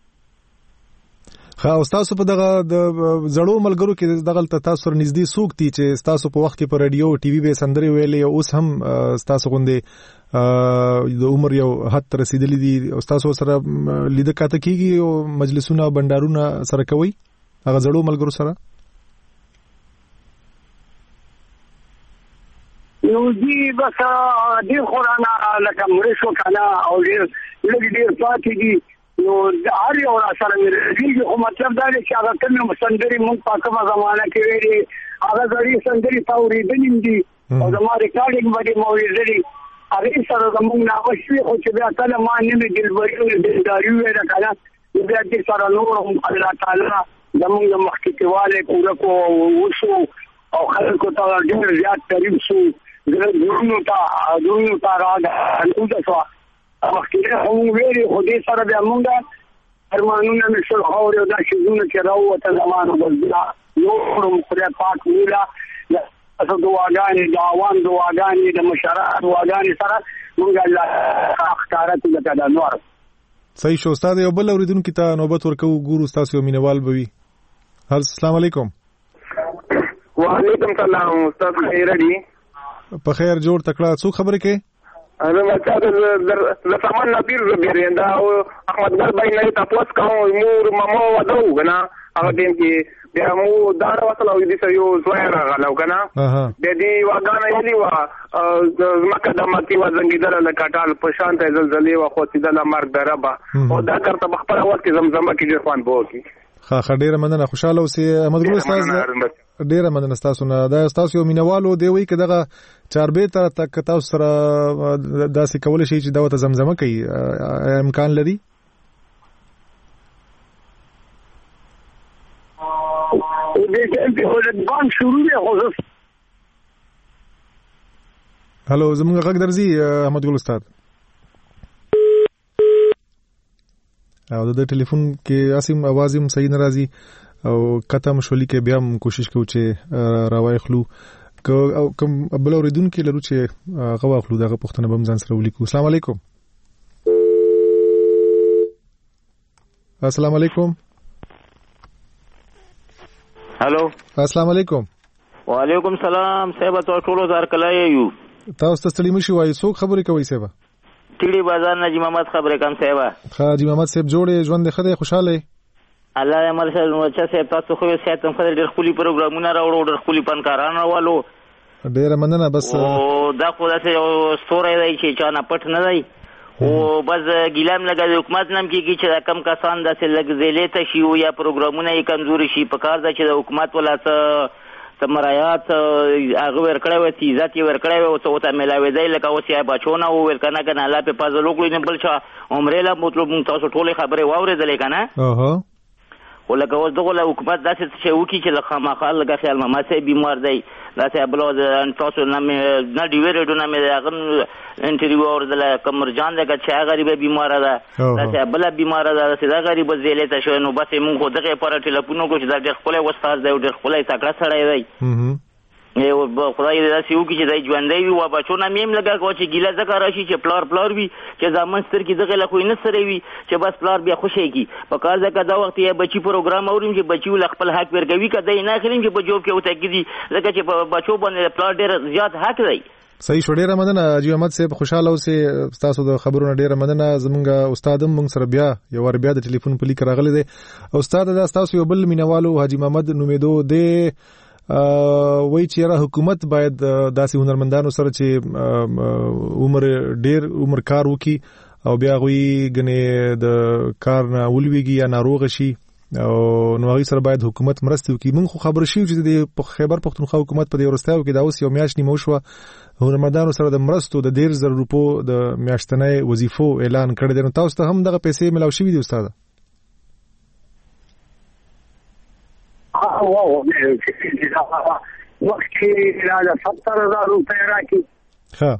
خا تاسو په دغه د زړو ملګرو کې دغه تاسو سره نږدې سوق دي چې تاسو په وخت کې په رادیو او ټي وي به سندري ویلې اوس هم تاسو غوندې د عمر یو حد رسیدلی دي او تاسو سره لیده کاته کیږي او مجلسونه بندارونه سره کوي هغه زړو ملګرو سره نو دی بس دې خورانا لکه مرشو کنه او ډېر پاتې دي نو هر یو سره مې خو مطلب دا دی چې هغه کوم سندري مونږ په کومه زمانہ کې ویلي هغه غړي سندري تاورېدلې دي او زما ریکارډینګ باندې موجود دي هغه سره زمونږ ناوښوي خو چې بیا کله ما نیمه دلبري دلداري ویل کنه بیا دې سره نور هم الله تعالی زمونږ مخکېواله پوره کو وشو او خلکو ته ډېر زیات قریب شو دونو تا راغله نو تاسو مخکې هم ویلي خو دې سره بیا مونږه ارمانونه مې شل خاورې او دا شیزونه چې راووته زمانو بزلا نورم خدای پاک ویلا تاسو دعاګانې د عوام دعاګانې د مشرانو دعاګانې سره مونږ الله اختیارات لکه د نور صحیح شو استاد یو بل اوریدونکو ته نوبت ورکو ګورو تاسو یو مینوال بوي السلام علیکم وعلیکم السلام استاد خیر دی په خیر جوړ تکړه څو خبرې کې انا ما كان لسمان نبير زبيريندا او احمد غربي نه تاسو کوم مور مامو ودو غنا هغه دیم کې بیا مو دار وصلو دي سيو زوير غلو غنا د دې واغانه یلی وا مکه د مکی وزنګیدل له کټال په شان ته زلزلې وا خو چې د مرګ دربا او دا کرته بخپل وخت زمزمه کې ځوان بو کی خا ډیره مننه خوشاله اوسئ احمد ګل استاد ډیره مننه تاسو نه دا تاسو یو مینوالو دی وی کداغه چاربه تر تک تاسو سره داسې کول شي چې دا ته زمزمه کوي امکان لري هلو زموږ غږ درځي احمد ګل استاد او د ټلیفون کې اسیم आवाज هم صحیح ناراضي او کته مشولي کې بیا هم کوشش کوو چې راوای خلو کوم بل اوریدونکو لرو چې غوا خلو دغه پښتنه بم ځان سره ولیکو. السلام علیکم. السلام علیکم. هالو السلام علیکم. وعلیکم السلام. صاحب تاسو ټول زار کلای یو تاسو تسلیمي شو وای څوک خبرې کوي صاحب ټیډي بازار نجی محمد خبره کوم صاحب حاجی محمد صاحب جوړې ژوند خدای خوشاله الله یې مرسل نو چې صاحب تاسو خو ساتم خدای ډېر خولي پروګرامونه راوړو ډېر خولي فنکارانو والو ډېر مننه بس او دا خو داسې ستوره دی چې چا نه پټ نه دی او بس ګیلام لګا د حکومت نام کېږي چې کم کسان داسې لږ زیلې ته شي یا پروګرامونه یې کمزوري شي په کار ده چې د حکومت ولا ته مرایات هغه ورکړی و چې عزت یې ورکړی و څه ورته میلاوېدی لکه اوس یې بچونه وویل که نه که نه الله پې فضل وکړي نه بل چا عمرې له مطلب موږ تاسو ټولې خبرې واورېدلې که نه خو لکه اوس دغه له حکومت داسې شی وکړي چې له خامخا لکه خیال محمد صاحب بیمار دی داسې بل تاسو نه ډیوې ریډیو نه مې د هغه انټرویو اورېدله که مرجان دی که چې هغه غریبه بیماره ده داسې بله بیماره ده داسې دا غریبه زیلې ته شوی نو بس مونږ خو دغې لپاره ټلیفون وکړو چې دا ډېر ښکلی استاد دی او ډېر ښکلی تکړه سړی دی خدای دې داسې وکړي چې دی ژوندی وي و بچونه مې هم لږه کوه چې ګیله ځکه راشي چې پلار وي چې زامن سترګې دغې له خو یې نه سره وي چې بس پلار بیا خوشی کي په کار ځکه دا وخت یې بچي پروګرام اوریم چې بچي له خپل حق ورکوي که دی نه اخلیم چې په جوب کې ورته ږدي ځکه چې په بچو باندې پلار ډېر زیات حق دی. صحیح شو ډیره مننه حاجی احمد صاحب خوشاله اوسئ تاسو د خبرونو ډیره مننه زمونږ استاد هم موږ سره بیا یو ور بیا د ټلیفون په لیک راغلی دی استاد دا تاسو یو بل مینوالو حاجی محمد نومیدو دی وای چې را حکومت باید داسې هنرمندانو سره چې عمر کار وکي او بیا غوي غني د کار نه ولويږي یا ناروغ شي او نو هغه سره باید حکومت مرسته وکړي. موږ خو خبر شو چې د خیبر پختونخوا حکومت په دې ورستاو کې دا اوس یو میاشت نیمه شو هنرمندانو سره د مرستو د 1,000 روپو د میاشتنۍ وظیفو اعلان کړی دی. نو تاسو ته هم دغه پیسې ملاو شوې دي استاد؟ وقتی را 70,000 روپے راکی ها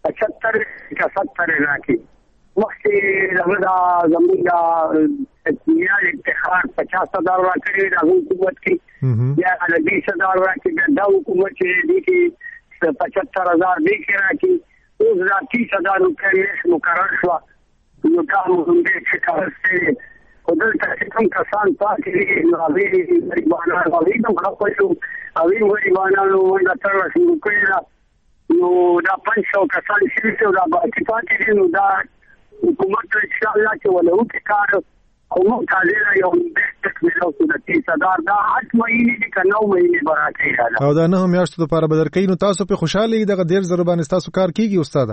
70 راکی وقتی دا زمونږه اتحاد اتحاد 50,000 راکړي د حکومت کې یا د 20,000 راکړي د حکومت کې دي 75,000 دی کې راکړي اوس دا 30,000 روپے مقرر شو نو دا موږ چې کارسته ودلته کوم کسان پاتې دي نو هغه غریبانو هغه کوم خپلو هغه غریبانو دا تر رسېدو کوي نو دا 500 کسان چې دا پاتې دي نو دا حکومت ان شاء الله چې ولو کې کار کوم کاله یو تکمیل او د 30,000 دا 8 مهینې د 9 مهینې براته او دا نه میاشتو لپاره بدر کین. نو تاسو په خوشاله یې دغه 1,000 باندې تاسو کار کیږي استاد؟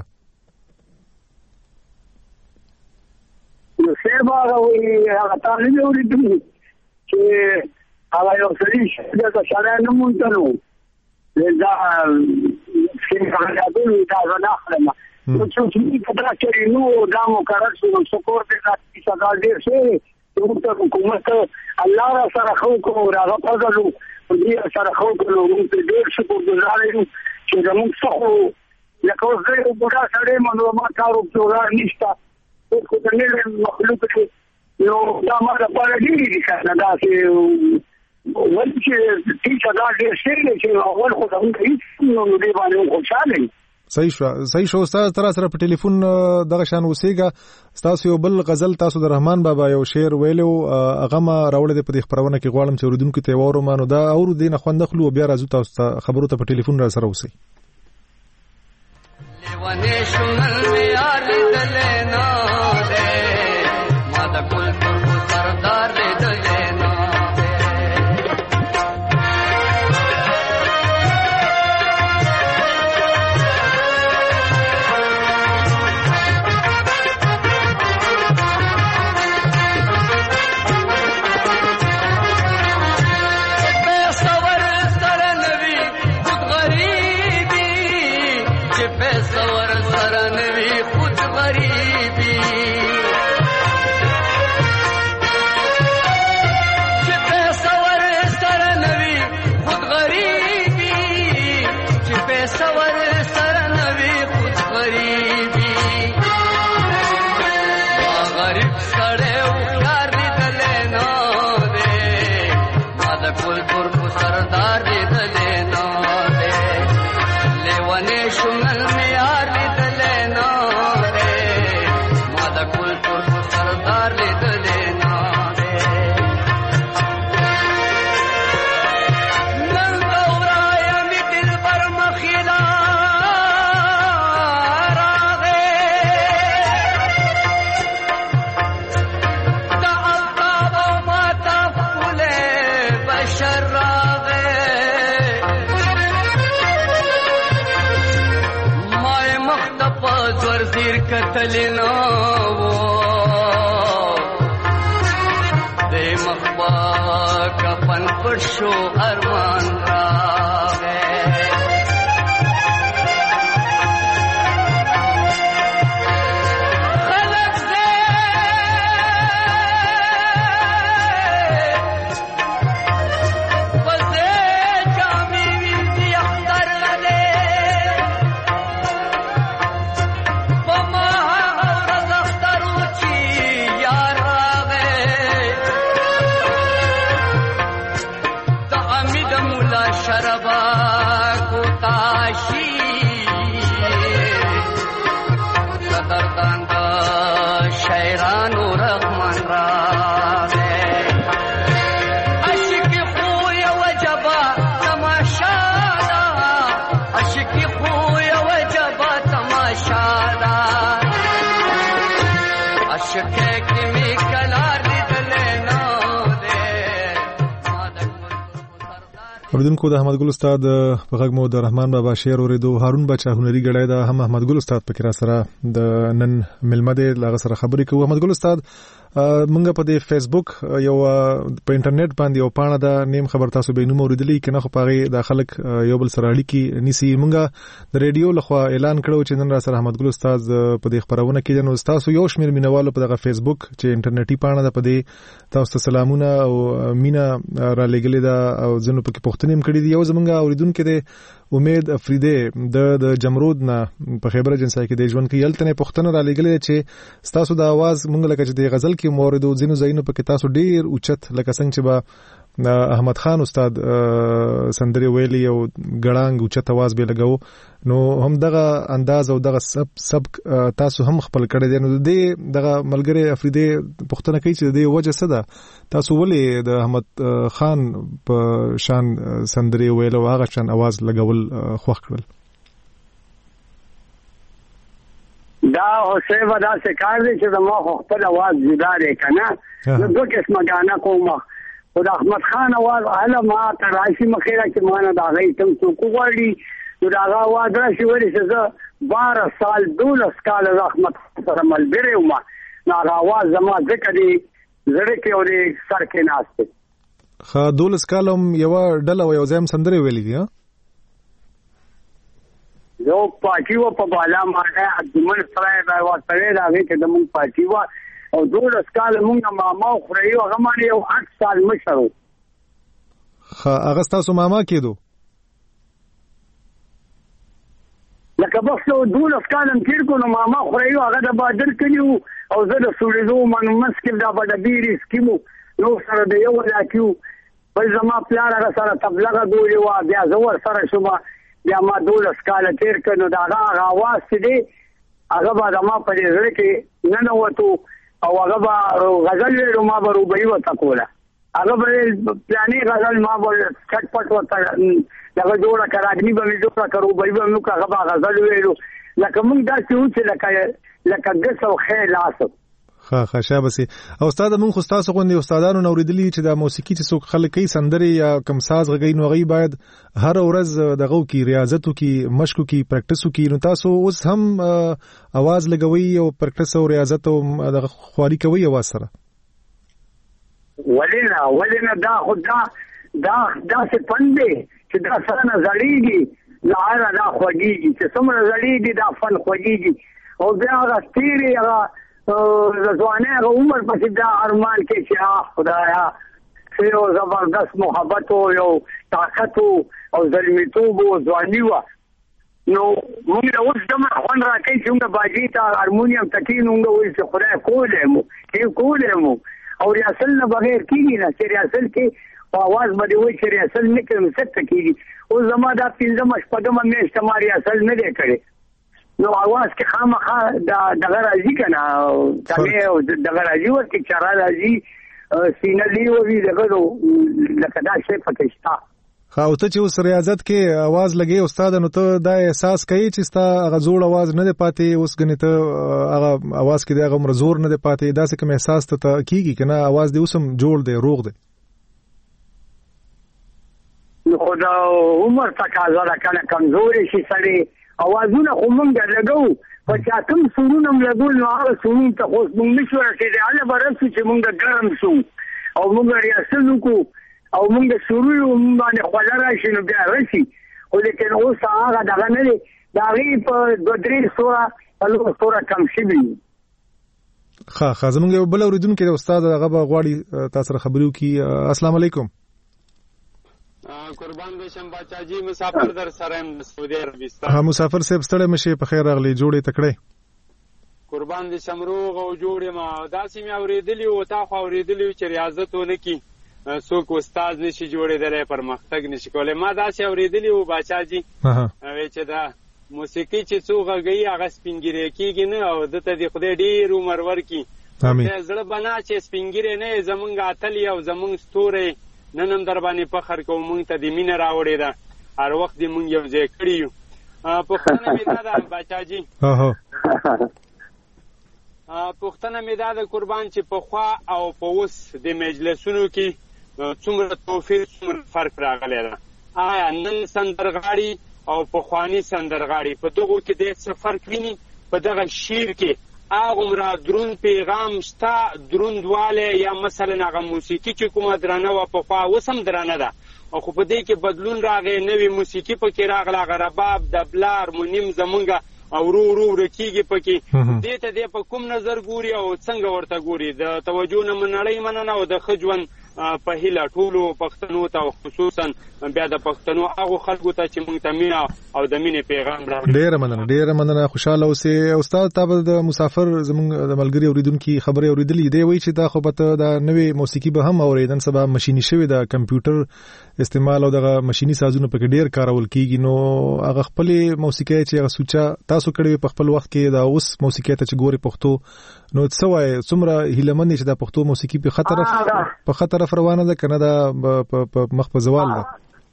نو سیبا غوي هغه تاسو یې ولیدل چې هغه یو سړي چې دا شاله نه مونږ ته نو دا څنګه راځي دا نه خلما نو چې کله چې نو دا مقرر شو نو سپور دې راځي څنګه دې شي چې حکومت الله را سره خو کو راغه فضل دې سره خو کو نو په دې شکر گزار یو چې موږ څو لکه اوس دې بوډا سره منو ما کارو پروګرام نشتا خو د نړۍ مخلوق کې یو دا ما د پاره دی چې دا چې ولې چې دې شي چې اول خو دا هیڅ نو دې باندې خوشاله صحیح شو استاد. تر سره په ټلیفون دغه شان وسیګه تاسو یو بل غزل تاسو د رحمان بابا یو شعر ویلو هغه ما راوړل په دې خبرونه کې غواړم چې اوریدونکو ته وورم نو دا اور دینه خوندخلو بیا راځو تاسو خبرو ته په ټلیفون را سره وسی. لیوانه شمل میار دلنا دے ماده کل پر سردار دلنا کتلنا وہ دے مخبا کفن پر شو ارمان راغے خلق سے وزے جامی ویزی اختر لدے اوریدونکو د احمد ګل استاد په غږ مو د رحمان بابا شعر اوریدو. هارون بچا هنري غړی دا هم احمد ګل استاد پکې را سره د نن ملمه دی لاغه سره خبرې کوو. احمد ګل استاد مونږ په دې فیسبوک یو په انټرنیټ باندې یو پاڼه ده نیم خبر تاسو به نوم اوریدلی کنه خو پاره د خلک یو بل سره اړیکی نیسی. مونږ د ریډیو لخوا اعلان کړو چې نن را سره احمد ګل استاد په دې خبرونه کې نو تاسو یو شمیر مینوالو په دغه فیسبوک چې انټرنیټي پاڼه ده په دې تاسو سلامونه او مینا را لګلې ده او زنه پکې پښتنیم کړی دی. یو زمونږ اوریدونکو کې امید افریده د جمرود نه په خیبر جنسای کې د ژوند کې یلتنه پښتنه را لګلې چې تاسو د आवाज مونږ لکه چې د غزل کې موردو زینو زینو پکې تاسو ډیر اوچت لکه څنګه چې با احمد خان استاد سندري ویلي او ګړانګ اوچت आवाज به لګاو نو هم دغه انداز او دغه سبق تاسو هم خپل کړی دی. نو د دغه ملګری افریده پښتنه کوي چې د وجه څه ده تاسو ولې د احمد خان په شان سندري ویلو هغه شان आवाज لګول خوښ کړل؟ دا اوسه ودا څه کار دی چې زما خپل आवाज جدا دی کنه. نو دوه قسمه غانا کوم او د احمد خان आवाज اعلی ما تراشی مخیره چې ما نه دا غي تم څوک غواړي نو دا आवाज راشي ورې چې 12 سال 12 کال د احمد سره ملګری وم نو دا आवाज زما ځکه دی زړه کې اورې سر کې ناشته. خا 12 کالم یو ډله یو ځم سندري ویلي دي. یو پاکي و په بالا ماده دمن سره دا واسطه دا وی چې د مون پاکي و او 12 کال مونږه ماما خو یو هغه باندې یو 8 سال مشرو. خا هغه تاسو ماما کېدو لکه بس یو 12 کال تیر کو نو ماما خو یو هغه د بادر کړیو او زه د سوریزو منمس کې دا بده بیري سکیمو نو سره د یو لاکیو په زما پلار هغه سره تبلغه دوی وا بیا زور سره شوما بیا ما 12 کال تیر کړو دا هغه आवाज دې هغه بعد ما په دې ځل کې نه نو وته او هغه غزل ویلو ما به روبي وتا کوله هغه به پلاني غزل ما به چټ پټ وتا هغه جوړه کراګنی به جوړه کرو به نو هغه غزل ویلو لکه موږ دا چې لکه د سو خیل اسو. خا شابسي او استاد مون خو تاسو غوندي استادانو نوریدلی چې د موسیقي چې څوک خلک کوي سندري یا کم ساز غږی نو غي باید هر ورځ دغه کی ریاضتو کی مشکو کی پریکټیسو کی نو تاسو اوس هم आवाज لګوي او پریکټیس او ریاضت او دغه خواري کوي आवाज سره ولنا دا خدا څه پندې چې دا سره زړیږي لاره دا خوږیږي چې څومره زړیږي دا فن خوږیږي او بیا راستيري هغه زوانه عمر پسې دا ارمان کې چې خدایا یو زبردست محبت او یو طاقت او ظلمیتوب او ځواني و نو موږ اوس دمه خوان راکې چې موږ باجی ته هارمونیم تکین موږ وایي چې خدای کولم او ریاست نه بغیر کیږي نه چې ریاست کې आवाज باندې وایي چې ریاست نه کوم څه کیږي او زما دا 15 شپږم میاشت ما ریاست نه دی کړی نو आवाज کې خامخا دغه راځي کنه تمه دغه راځي ورته چاره راځي سینه لیو وی دغه لکه دا شی پکشتا. خا او ته چې اوس ریاضت کې आवाज لګي استاد نو ته دا احساس کوي چې ستا هغه زوړ आवाज نه دی پاتې اوس غنی ته هغه आवाज کې دغه مرزور نه دی پاتې دا څه کوم احساس ته کیږي کنه आवाज دی اوسم جوړ دی روغ دی نو خدا عمر تقاضا را کنه کمزوري شي سړی اوازونه خو مونږ لګو په چا کوم سرونه لګول نو هغه سرونه ته خو مونږ نشو رسیدي اله برسو چې مونږ ګرم شو او مونږ ریاست کو او مونږ سرونه باندې خلا راشي نو بیا راشي خو لیکن اوس هغه دغه نه دی دا غي په دوه سوره سوره کم شي بي. خا زمونږ بل اوریدونکو د استاد هغه غواړي تاسو سره خبرو کی. السلام علیکم. قربان بشم بچا جی مسافر در سره سعودي عربستان. ها مسافر صاحب ستړی مشه په خیر راغلی جوړې تکړه. قربان دې شمروغ او جوړې ما داسې مې اوریدلی او تا خو اوریدلی چې ریاضت ونه کی څوک استاد نشي جوړېدلی پرمختګ نشي کولای ما داسې اوریدلی او بچا جی وی چې دا موسیقي چې څوک غږی هغه سپینګری کیږي نه او دته دې خدای ډیر عمر ورکي. امين. زړه بنا چې سپینګری نه زمونږ اتل او زمونږ ستوري ننم در باندې فخر کوم مونږ ته د مینه راوړې ده هر وخت دې مونږ یو ځای کړی یو پښتنه مې دا بچا جی پښتنه مې دا قربان چې په خوا او په اوس د مجلسونو کې څومره توفیر څومره فرق راغلی ده آیا نن سندرغاړي او پخوانی سندرغاړي په دغه کې د څه فرق ویني؟ په دغه شعر کې هغومره دروند پیغام شته، دروندوالی یا مثلا هغه موسیقي چې کومه درانه وه پخوا اوس هم درانه ده، خو په دې کې بدلون راغی، نوې موسیقي پکې راغله، هغه رباب، دبله، هارمونیم زمونږه او ورو ورو ورکېږي پکې. دې ته دی په کوم نظر ګوري او څنګه ورته ګوري؟ د توجه نه مننړۍ مننه او د ښه ژوند په هیله ټولو پښتنو ته او خصوصا بیا د پښتنو هغو خلکو ته چې موږ ته مینه او د مینې پیغام راوړي. ډېره مننه، خوشحاله اوسې. استاد تا به د مسافر زموږ د ملګري اورېدونکي خبرې اورېدلې دی، وایي چې دا خو به ته دا نوې موسیقي به هم اورې، نن سبا مشیني شوې ده، کمپیوټر استعمال او دغه مشیني سازونه پکې ډېر کارول کېږي، نو هغه خپلې موسیقۍ چې هغه سوچه تاسو کړې په خپل وخت کې دا اوس موسیقۍ ته چې ګورې پښتو، نو څه وایې څومره هیلهمند یې چې دا پښتو موسیقي په ښه طرف روانه ده که نه دا په مخ په زوال ده؟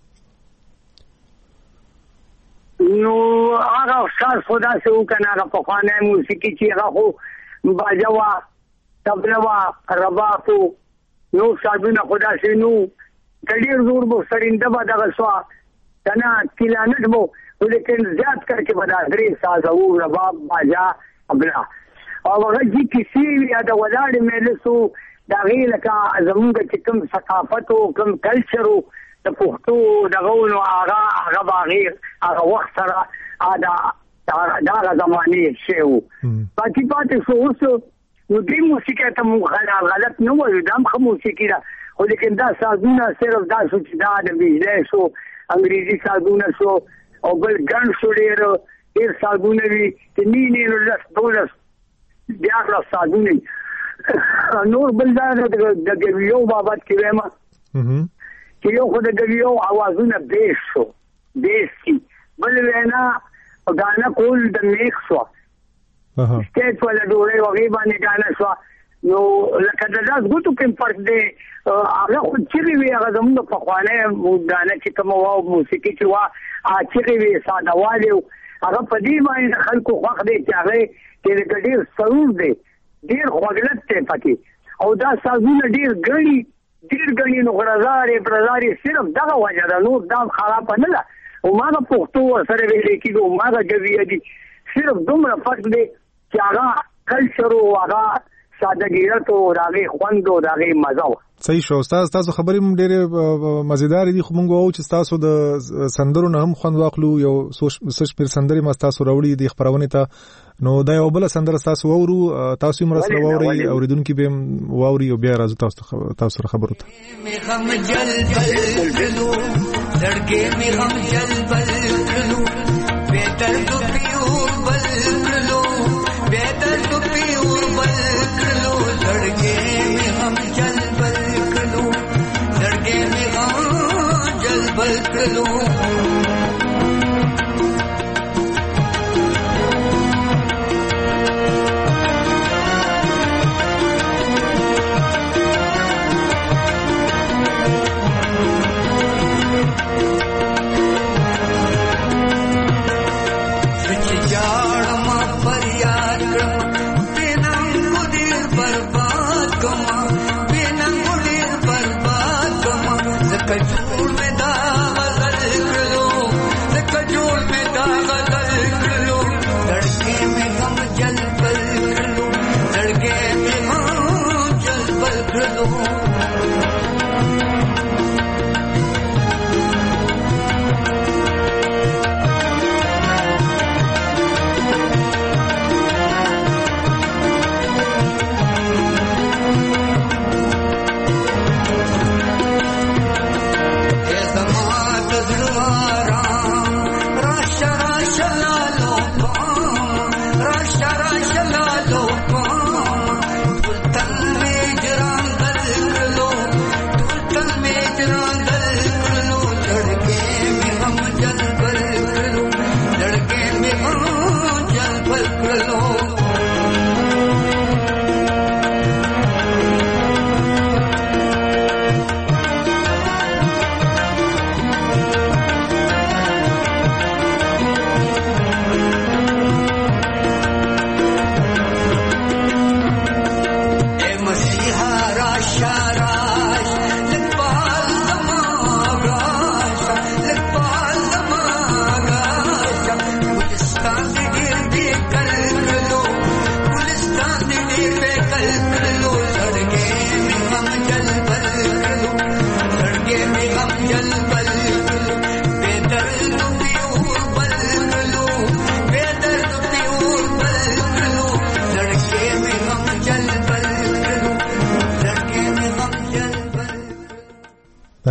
نو هغه استاد خو داسې وکړه، هغه پخوانی موسیقي چې هغه خو باجه وه، طبله وه، رباب و، نور سازونه خو داسې نو که ډېر زور به سرینده به دغه شوه که نه کلانټ به، لیکن زیات کر کې به دا درې سازه وو، رباب، باجه، طبله او هغه چې کیسې وي یا د ولاړې مجلس و، د هغې لکه زمونږ چې کوم ثقافت و کوم کلچر و د پښتو دغه و، نو هغه به هغه وخت سره د هغه زمانې شی و. باقي پاتې شو اوس نو دې موسیقۍ ته مونږ غلط نه وایو، دا هم ښه موسیقي ده، خو لیکن دا سازونه صرف دا شو چې دا د بجلی شو، انګریزي سازونه شو او بل ګڼ شو، ډېر سازونه وي چې نه 12 سازونه نور. بل دا د ګویو بابت کې وایم چې یو خو د ګویو اوازونه بیس شو، بیس کی بل وینا غانا کول د میک شو، سټیج ولا ډوړې وغه باندې غانا شو، نو لکه د داس ګوتو کې فرق دی. هغه خو چې وی هغه زموږ په خوانه غانا چې کوم واو موسیقي چې وا چې وی ساده والو هغه په دې باندې خلکو خوښ دي چې هغه کې ډېر سرور دی، ډېر خوږلت ته پکې او دا سازونه ډېر غړي نو غرزارې صرف دغه وجه ده، نور دا خراب نه ده. او ما د پښتو سره ویل کېږي او ما د ګویه دي صرف دومره فرق دی چې هغه کلچر او هغه سادهګیرت او هغه خوند او هغه مزه و. صحیح شو استاد، تاسو خبرې هم ډېرې مزیدار دي، خو موږ وایو چې تاسو د سندرو نه هم خوند واخلو. یو څه شمېر سندرې ما تاسو راوړي دي خپرونې ته، نو دا یو بله سندره تاسو واورو، تاسو هم راسره واورئ، اورېدونکي به هم واوري او بیا راځو تاسو سره خبرو ته.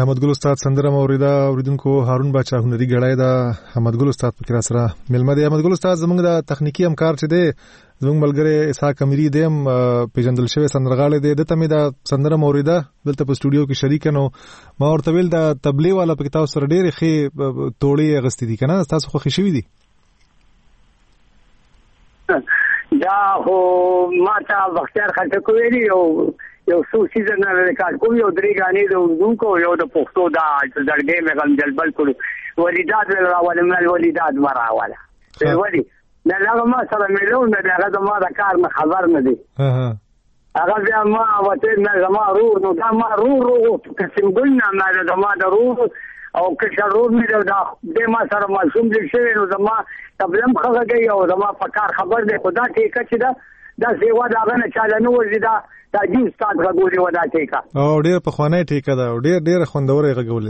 احمد ګل استاد سندره اوریدونکو هارون باچا هنري غړای دا احمد ګل استاد په کرا سره ملمه دی. احمد ګل استاد زموږ د تخنیکی همکار چې دی زموږ ملګری اسحاق اميري دیم پیژندل شوی سندرغاړی دی. دته مې دا سندره اوریدا دلته په سټوډیو کې شریک نو ما ورته ویل دا تبلیغ والا په کتاب سره ډېر ښه توړې غستې دي کنه تاسو خو خوشی دي دا هو ماته بختیار خټک ویلی یو څو سیزن نه ریکارډ کوم یو درې غانې د اردو کو یو د پښتو دا درګې مې غم جلبل کړو ولیدات راول مل ولیدات مراواله ولی دا هغه ما سره ملو نه هغه ما د کار نه خبر نه دی هغه بیا ما وته نه زما نو دا ما قسم ګلنا ما د ما د او که شرور مې دا د ما سره معصوم دي شوی نو زما تبلم خغه او زما په کار خبر دی خدا ټیکه چې دا سیوا دا غنه چاله نو ورزيدا دا جی استاد غوړي ودا ټیکا او ډېر په خوانه ټیکا دا ډېر خوندورې غوړي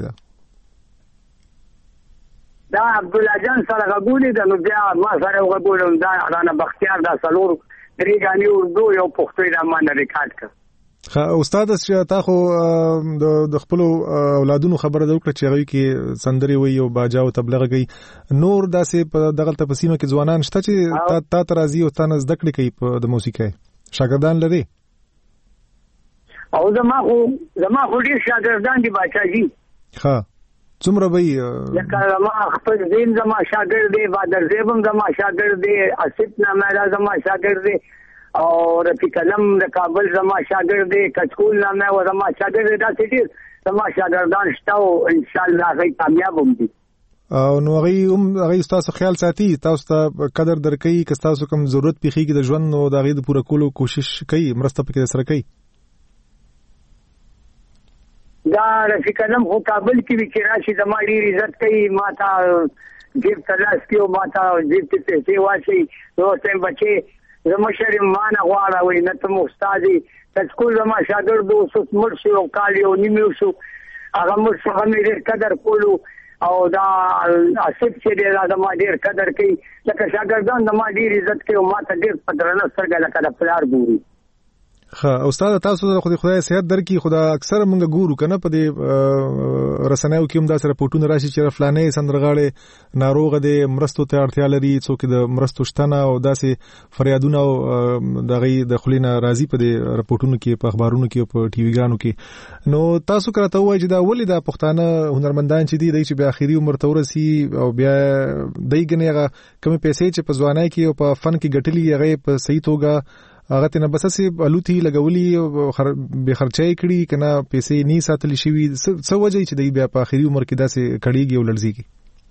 دا عبد الله جان سره غوړي دا نو بیا ما سره غوړم دا انا بختیار دا سلور درې غاني اردو یو پښتو دا ما نه ریکارډ کړ. استاد تا خو د خپل اولادونو خبره ده وکړه چې هغه کې سندري وي او باجا او تبلیغ کوي نور داسې په دغه تپسیمه کې ځوانان شته چې تا ترازی او تاسو زده کړې کوي په د موسیقۍ شاګردان لري او زما خو ډیر شاګردان دي بچاجي ها څومره وي لکه ما خپل زین زما شاګرد دی بادر زیبم زما شاګرد دی اسیت نامه زما شاګرد دی او رفیق علم د کابل زما شاګرد دی کچکول نامه و زما شاګرد دی دا سټي زما شاګردان شته او ان شاء الله هغه کامیاب هم دي او نو هغه تاسو خیال ساتي تاسو ته قدر درکې که تاسو کوم ضرورت پیخي د ژوند نو د هغه د پوره کولو کوشش کوي مرسته پکې سره کوي دا رفیق علم خو کابل کې وی چې راشي زما ډیر عزت کوي ماته جیب تلاش کیو ماته جیب ته پیسې واشي نو تم بچي زما شرم مان غواړه وي نه ته استادي تاسو زما شاګرد اوس مرشي او کالیو نیمو شو هغه مرشي مې قدر کولو او دا اسب چې دا زما ډیر قدر کوي لکه شاګردان زما ډیر عزت کوي او ماته ډیر پدرنه سره لکه د پلار ګوري. ها استاد تاسو د خدای صحت درکې خدا اکثر مونږ ګورو کنه په دې رسنیو کې هم دا سره پټون راشي چې فلانه سندرغاړي ناروغ دي مرستو ته اړتیا لري څوک د مرستو شتنه او داسې فریادونه او دغه د خلینا راضي په دې رپورټونو کې په اخبارونو کې په ټي وی ګانو کې نو تاسو کراته وایي چې دا ولې د پښتانه هنرمندان چې دي چې بیا اخیری عمر تورسي او بیا دایګنه کوم پیسې چې په ځوانای کې او په فن کې ګټلي هغه په صحیح توګه هغه ته نه بس سي الوتي لګولي به خرچای کړي کنه پیسې نه ساتل شي څه وجه چې دی بیا په اخري عمر کې داسې کړيږي او لړزيږي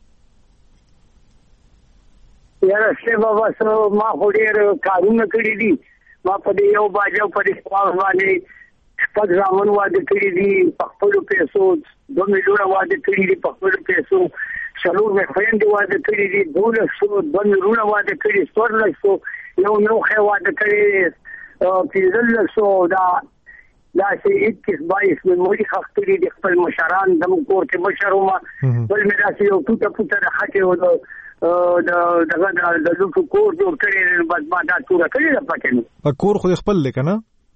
یاره څه بابا سره ما هډیر کارونه کړی دي ما په دې یو باجو په دې خپل باندې خپل ځامن واده کړی دي په خپل پیسو 2 میلیونه واده کړی دي په خپل پیسو شلور مې خويندې واده کړی دي 2 میلیونه واده کړی 4 لښو یو خو واده کړی پیزل سو دا سي 21 مې خاص کړی د خپل مشران د کور کې مشرومه بل مې راسي یو ټوټه د حقه او د لوټو کور جوړ کړی بس ما دا ټول کړی د پکې نو کور خو خپل لیکنه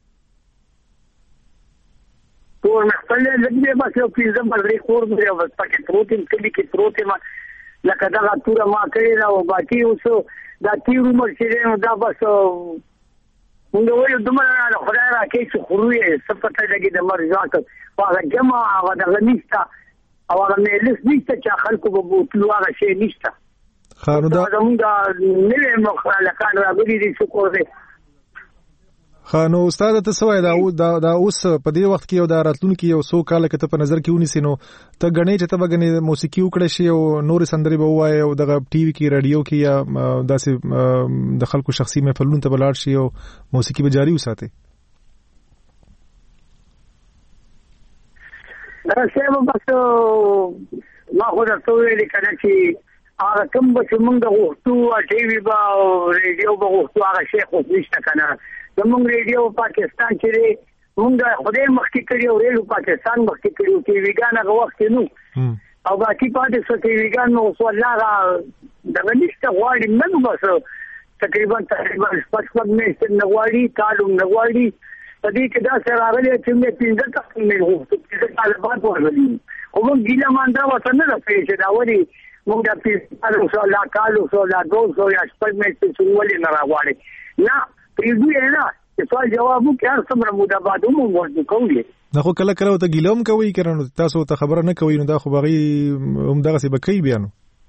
کور خپل لګي بس یو پیزل باندې کور دی بس پکې پروتین کلی کې پروتین لکه دا ټول ما کړی او باقي اوس دا تیر عمر چې دا بس موږ وایو دمر نه خدای راکې چې خوري صفته لګي د مرزاک هغه جمع هغه د غنيستا او هغه مېلس نشته چې خلکو به بوتلو هغه شی نشته خانو دا موږ نه مخالفان راغلي دي څه کوي خانو استاد ته سوای دا اوس په دې وخت کې یو د راتلونکو یو څو کال کې ته په نظر کې ونیسې نو ته غنې چې ته بغنې موسیقي وکړې شي او نور سندري به وای او د ټي وي کې رادیو کې یا داسې د خلکو شخصي محفلونو ته بلاړ شي او موسیقي به جاری وساتي دا څه بس ما خو درته ویل کړه چې هغه کوم چې موږ غوښتو ټي وي با رادیو به غوښتو هغه شی خو نشته کنه زموږ ریډیو پاکستان چې موږ خدای مخکې کړی او ریډیو پاکستان مخکې کړی او ټي وی ګان هغه وخت نو او باقي پاتې څه ټي وی ګان نو والله دا نشته غواړي نن بس تقریبا 5 میاشتې نه غواړي کالو نه غواړي په دې کې دا سره راغلي چې موږ 15 تک نه غوښتو چې طالبان ورغلي خو موږ ګیله مانده ورته نه ده پرې چې دا ولې موږ د 500 لا کالو لا 200 یا شپږ میاشتې ولې نه راغواړي نه پرېږدو نه چې سوال جواب وکړي هر څومره موده بعد موږ ورته کوو. دا خو کله کله ته ګیله هم کوي کنه تاسو ته خبره نه کوي نو دا خو باغی هم دغه څه بکې بیانو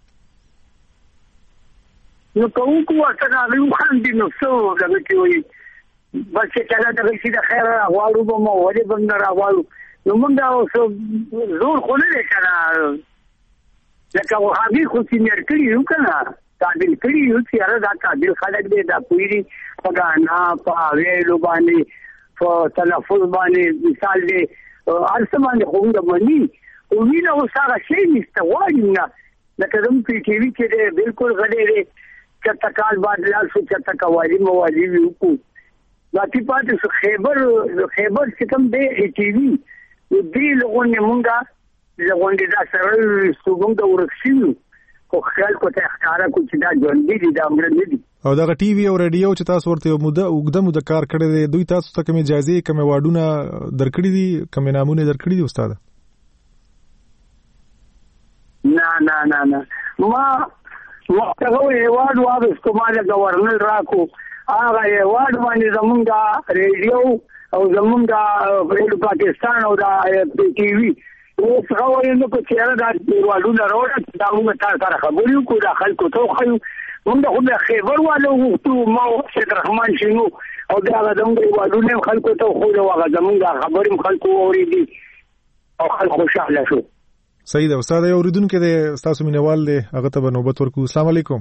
نو کوم ورته راغلو خاندي نو څو دغه کې وي بس چې کله دغه شي د خیر راغواړو به مو ولې به نه راغواړو نو موږ دا اوس زور خو نه کړه لکه وهابي خو سینیر کړي یو کنه تعدیل کړي یو چې هغه دا تعدیل خلک دی دا پوری په غانا په ویلو باندې په تلفظ باندې مثال دی ارسه باندې خو د منی او وینا وساره شي نشته وایي نه لکه زموږ په ټي وي کې دی بالکل غلې دی چې تکال بادلال شو چې تکوالي موالي وکړو باقي پاتې شو خیبر چې کوم دی ټي وي دې لغونه مونږه لغونډه دا سره څنګه د ورکشي خو خیال کو ته ښکارا کو چې دا ژوند دي دا امر نه دي او دا ټي وي او رادیو چې تاسو ورته یو موده کار کړی دی دوی تاسو ته کومه اجازه کومه واډونه درکړي دي کومه نامونه درکړي دي استاد نه ما ته وایي واډ استعمال گورنر راکو هغه واډ باندې زمونږ رادیو او زمونږ ریډیو پاکستان او دا ټي وي او څنګه وایي نو چې هغه د واډونه راوړل دا موږ تاسو سره خبرې کوو د خلکو ته خو موږ خو د خیبر والو وختو ما شیخ رحمان شنو او دا غوډونه واډونه خلکو ته خو دا زمونږ خبرې خلکو اورېدي او خلکو خوشاله شو. صحیح ده استاد یو اوریدونکو د تاسو مینوال دی هغه ته نوبت ورکو. السلام علیکم.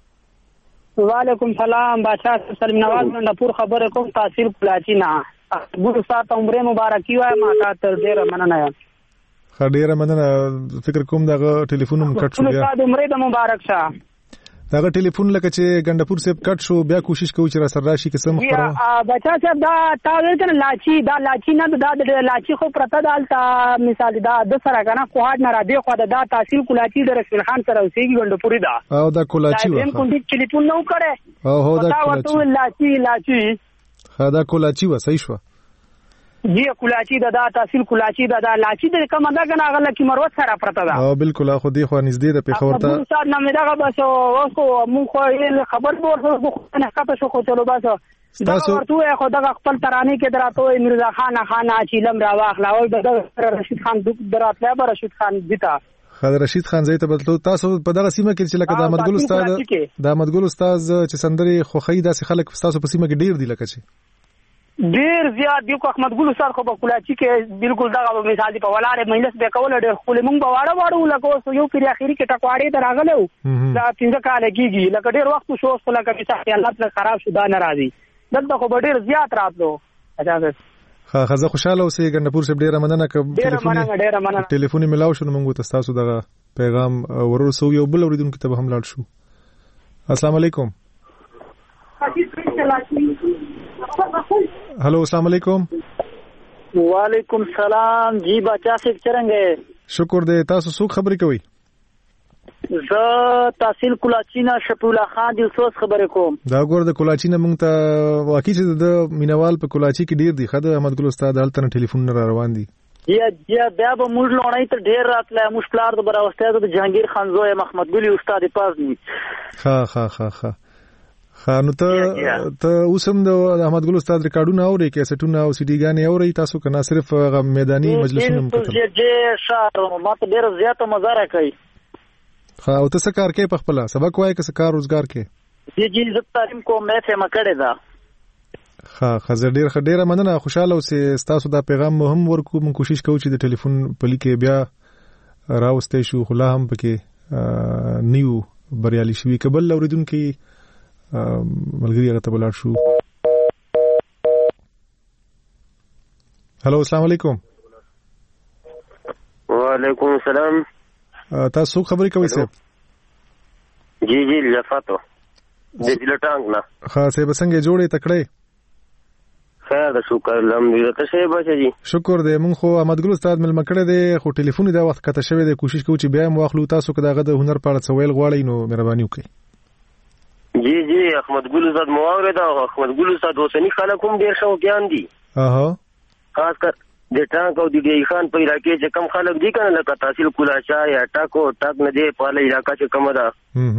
وعلیکم سلام بادشاہ سلیم نواز من پور خبره کوم تحصیل پلاچینا ګورو سات عمر مبارکي وای ما تا تر ډیره مننه ډیره مننه فکر کوم دغه ټلیفون هم کټ شو بیا عمر د مبارک شه دغه ټلیفون لکه چې ګندپور سیب کټ شو بیا کوشش کوو چې را سره راشي قسم خبره بچا صاحب دا تا ویل لاچی نه دا لاچی خو پرته دالتا مثال دا د سره کنه کوهاد نه را دی خو دا تحصیل کولاچی د رسول خان سره اوسېږي ګندپوري دا او دا کولاچی و کوم ټلیفون نو کړه او دا لاچی دا کولاچی و صحیح شو جی کولاچی دا تحصیل کولاچی دا لاچی د کومه دا کنه غل کی مروت سره پرته دا او بالکل خو دی خو نږدې د پیښور ته استاد نامه دا بس اوسو مون خو خبر ورته خو نه کاته شو خو چلو بس دا ورته خو دا خپل ترانه کې دراته مرزا خان چیلم را واخلا او د رشید خان دراته به رشید خان دیتا خالد رشید خان زیته بدلو تاسو په دغه سیمه کې چې لکه د احمد ګل استاد چې سندري خوخی داسې خلک تاسو په سیمه کې ډیر دي لکه چې ډیر زیات دی کو احمد ګل استاد خو په کولاچی کې بالکل دغه مثال دی په ولاړې مجلس به کول ډیر خو مونږ به واړو لکه یو پیر اخیری کې ټکواړې دراغلو دا څنګه کال کېږي لکه ډیر وخت شو خو لکه مثال الله خراب شو دا ناراضي دلته خو ډیر زیات راتلو اجازه خزه خوشاله اوسې ګندپور سره ډیر مننه ټلیفوني ملاو شو موږ تاسو دغه پیغام ورسو یو بل اوریدونکو ته هم لاړ شو. السلام علیکم. हेलो अस्सलाम वालेकुम. वालेकुम सलाम जी बच्चा से चरंगे शुक्र दे تاسو څوک خبرې کوي؟ زه تحصیل کولاچینا شفیع خان دلسوز خبرې کوم. دا ګور د کولاچینا مونږ ته واقعي چې د مینوال په کولاچی کې ډیر دي خدای احمد ګل استاد هلته ټلیفون را روان دي یا بیا به موږ لونای ته ډیر راتله موږ پلار د براوستیا د جهانگیر خان زوی محمد ګل استاد پازنی ها نو ته اوسم د احمد ګل استاد ریکارډونه اوري کیسټونه او سیډي ګانې اوري تاسو کنه صرف میداني مجلسونه مکتب جې شهر ماته ډیر زیاته مزه راکړي او ته څه کار کوي په خپل سبق وای که څه کار روزګار کوي جی زه تعلیم کوم مې فهم کړی دا خزر ډیر مننه خوشاله اوسې تاسو دا پیغام هم ورکو من کوشش کوو چې د ټلیفون پلی کې بیا راوستې شو خلا هم پکې نیو بریالي شوی قبل اوریدونکو ملګری هغه ته بلار شو. هلو السلام علیکم. وعلیکم السلام. تاسو خبرې کوئ صاحب؟ جی لفاتو د جلټانګ نه. ها صاحب څنګه جوړې تکړه؟ خیر ده شکر الحمدلله. ته شه بچی جی شکر دې مونږ خو احمد ګل استاد مل مکړه دې خو ټلیفون دا وخت کته شوی دې کوشش کوو چې بیا مو واخلو تاسو که داغه د هنر په اړه څه ویل غواړئ نو مهرباني وکړئ. جی احمد ګل استاد مواورد او احمد ګل استاد اوسنی خلک هم ډیر شوقیان دي. خاص د ټانک او د ډی خان په علاقې چې کم خلک دي کنه لکه تحصیل کولاچا یا ټاکو ټاک نه دی په لې علاقې چې کومه ده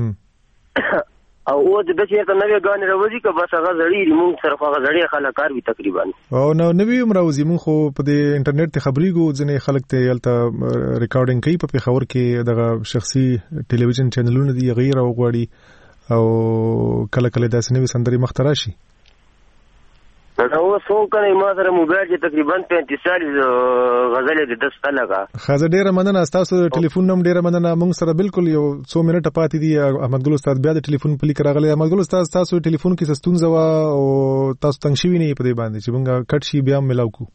او او د دې ته نوې غانې راوځي که بس هغه زړی موږ صرف هغه زړی خلک کار وي تقریبا او نو نوې راوځي موږ خو په د انټرنیټ خبري ګو ځنې خلک ته یلته ریکارډینګ کوي په خبر کې دغه شخصي ټلویزیون چینلونه دي غیر او غوړي او کله کله داسې نوې سندري مخترا شي نو څو کنه ما سره موبایل چې تقریبا 45 غزلې د 10 لګا خازه ډیره مننه تاسو ټلیفون نوم ډیره مننه موږ سره بالکل یو 100 منټه پاتې دي احمد ګل استاد بیا د ټلیفون په لیک راغلی احمد ګل استاد تاسو ټلیفون کې ستونزه وا او تاسو تنګ شوی نه په دې باندې چې موږ کټ شي بیا ملاو کو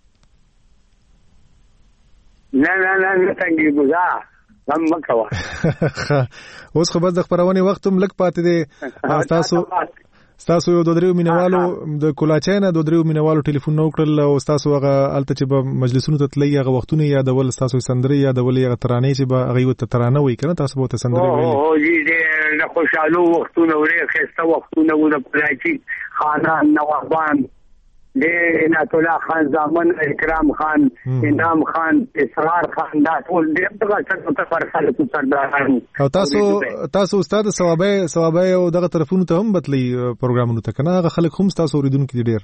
نه څنګه ګزا هم مکوا اوس خو بس د خبرونه وخت هم لګ پاتې دي تاسو یو د درو مینوالو د کولاچای نه د درو مینوالو ټلیفون نو کړل او تاسو هغه الته چې په مجلسونو ته تللی هغه وختونه یادول تاسو سندري یادول هغه ترانه چې به هغه وت ترانه وای کنه تاسو به سندري ویل او دې د خوشالو وختونه ورې خسته وختونه و د پلاچی خانان نوابان د عنایت الله خان زامن اکرام خان انعام خان اسرار خان دا ټول دې دغه څه فرخاله کو سرداران او تاسو استاد ثوابه او دغه طرفونو ته هم بتلی پروګرامونو ته کنه هغه خلک هم تاسو اوریدونکو دي ډیر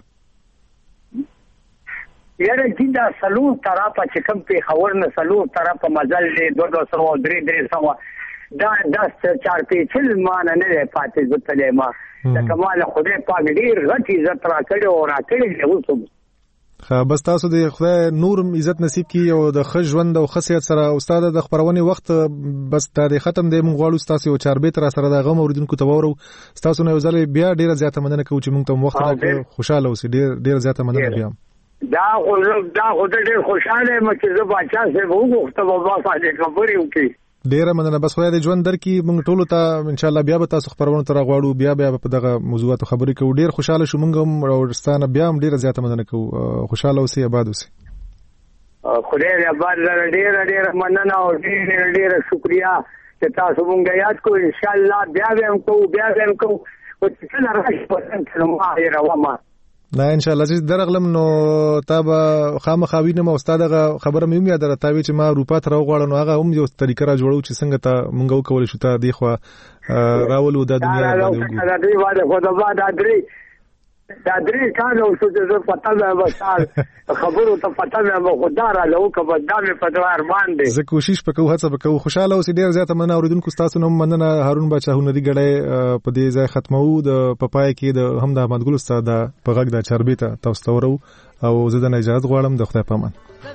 یاره چې دا سلو طرفه چې کوم په خبر نه سلو طرفه مزل دې 200 دا 4 پیچل مان نه پاتې زتلې ما د کمال خدای پاک ډیر غټ عزت را کړو او را کړی اوسم خا بس تاسو د خدای نور عزت نصیب کی او د خ ژوند او خصيت سره استاد د خبرونه وخت بس تاریخ ختم دی مونږ غواړو تاسو او چاربې تر سره د غو اوریدونکو ته وورو تاسو نه وزل بیا ډیر زیاته مننه کوم چې مونږ ته وخت راکړ خوشاله اوسئ ډیر زیاته مننه بیا دا خو ډیر خوشاله یم چې زه بچا سه وګورم بابا صاحب خبرې وکړي ډیره مننه بس خدای دې ژوند درکې موږ ټول ته ان شاء الله بیا به تاسو خبرونه تر غواړو بیا په دغه موضوعاتو خبرې کوو ډیر خوشاله شو موږ هم ورستانه بیا هم ډیره زیاته مننه کوو خوشاله اوسئ آباد اوسئ خدای دې آباد ډیره مننه او ډیره شکریا چې تاسو مونږ یاد کو ان شاء الله بیا هم کوو او چې څنګه راشي په څنګه ما یې راوما نه ان شاء الله چې درغلم نو تاب خامخاوینه مو استاد خبره مې یاد راته چې ما اروپا ته راغړم هغه هم یو طریقه را جوړو چې څنګه ته مونږ وکول شو ته دی خو راولو د دنیا باندې دا درې کال او څه چې پتا مې وشال خبرو ته پتا مې خدای له کوم دامه په دوار باندې زه کوشش وکړم هڅه وکړم خوشاله اوسې ډیر زیاته مننه اوریدونکو تاسو نو مننه هارون بچا هنري غړې په دې ځای ختمو د پپای کې د هم د احمد ګل استاد په غږ د چربیته تاسو ورو او زه د اجازه غواړم د خدای پامان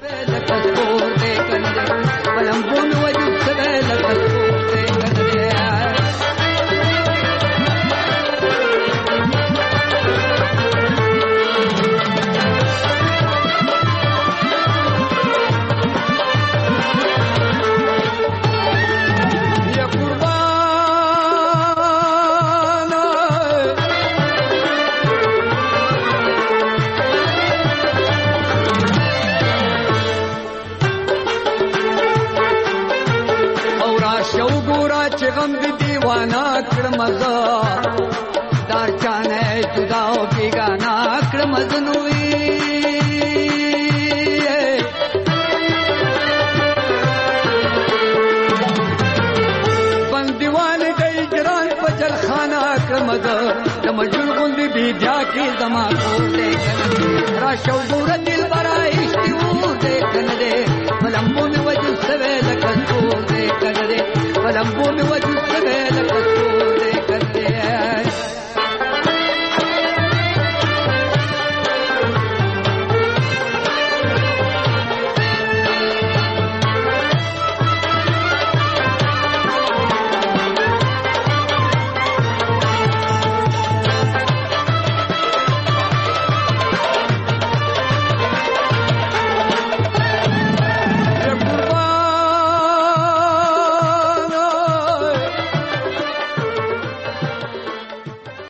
غم دی دیوانا کړم زه دا چانه جدا او بیگانا کړم زنوي بندیوان دی جران په جلخانه کړم زه د مجنون غوندې بیا کې زما کو دې را شو ګور دل برای شتو دې کنه ملمون وجه سوي لکه کو دې کنه ملمون وجه سوي لکه کو دې